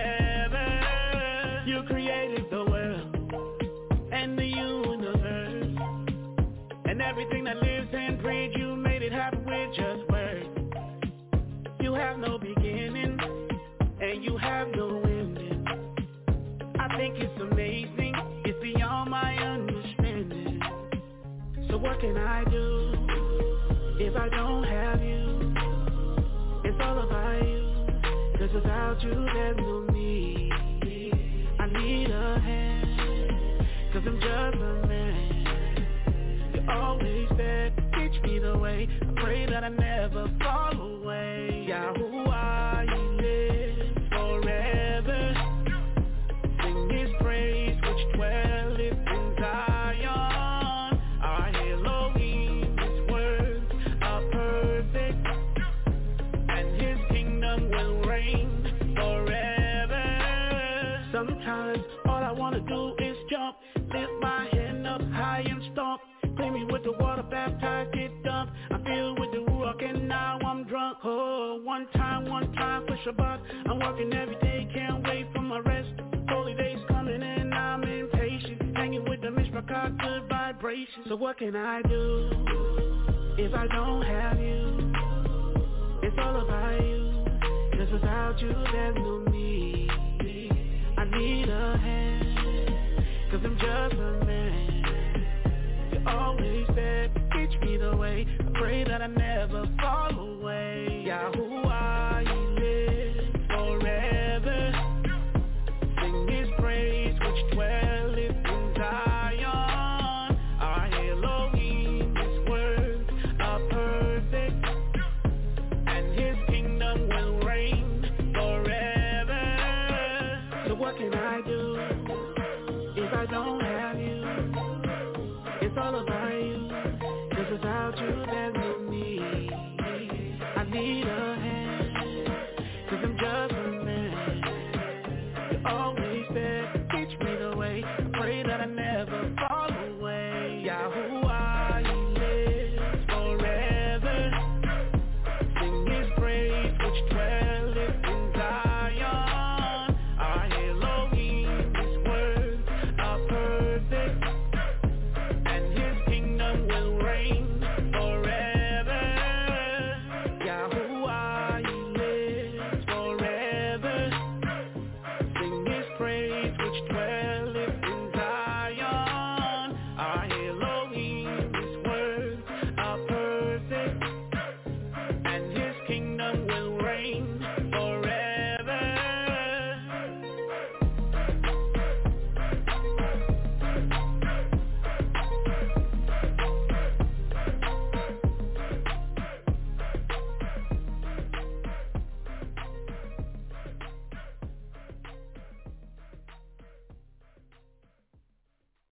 forever. You created the world and the universe, and everything that lives and breathes. You made it happen with just words. You have no beginning, and you have no ending. I think it's amazing, it's beyond my understanding. So what can I do if I don't have you? It's all about you, 'cause without you there's no me. I need a hand, 'cause I'm just a man. You always said, teach me the way. I pray that I never fall away. Yahuwah, you live forever. Sing His praise, which dwelleth in Zion. Our Elohim, His words are perfect, and His kingdom will reign forever. Sometimes all I want to do is jump, lift my hand up high and stomp. Clean me with the water, baptized, get dumped. I'm filled with the Ruach and now I'm drunk. Oh, one time for Shabbat. I'm working every day, can't wait for my rest. Holy days coming and I'm impatient. Hanging with the Mishpachah, good vibrations. So what can I do if I don't have you? It's all about you, 'cause without you there's no me. I need a hand, 'cause I'm just a man. You always said, teach me the way. I pray that I never fall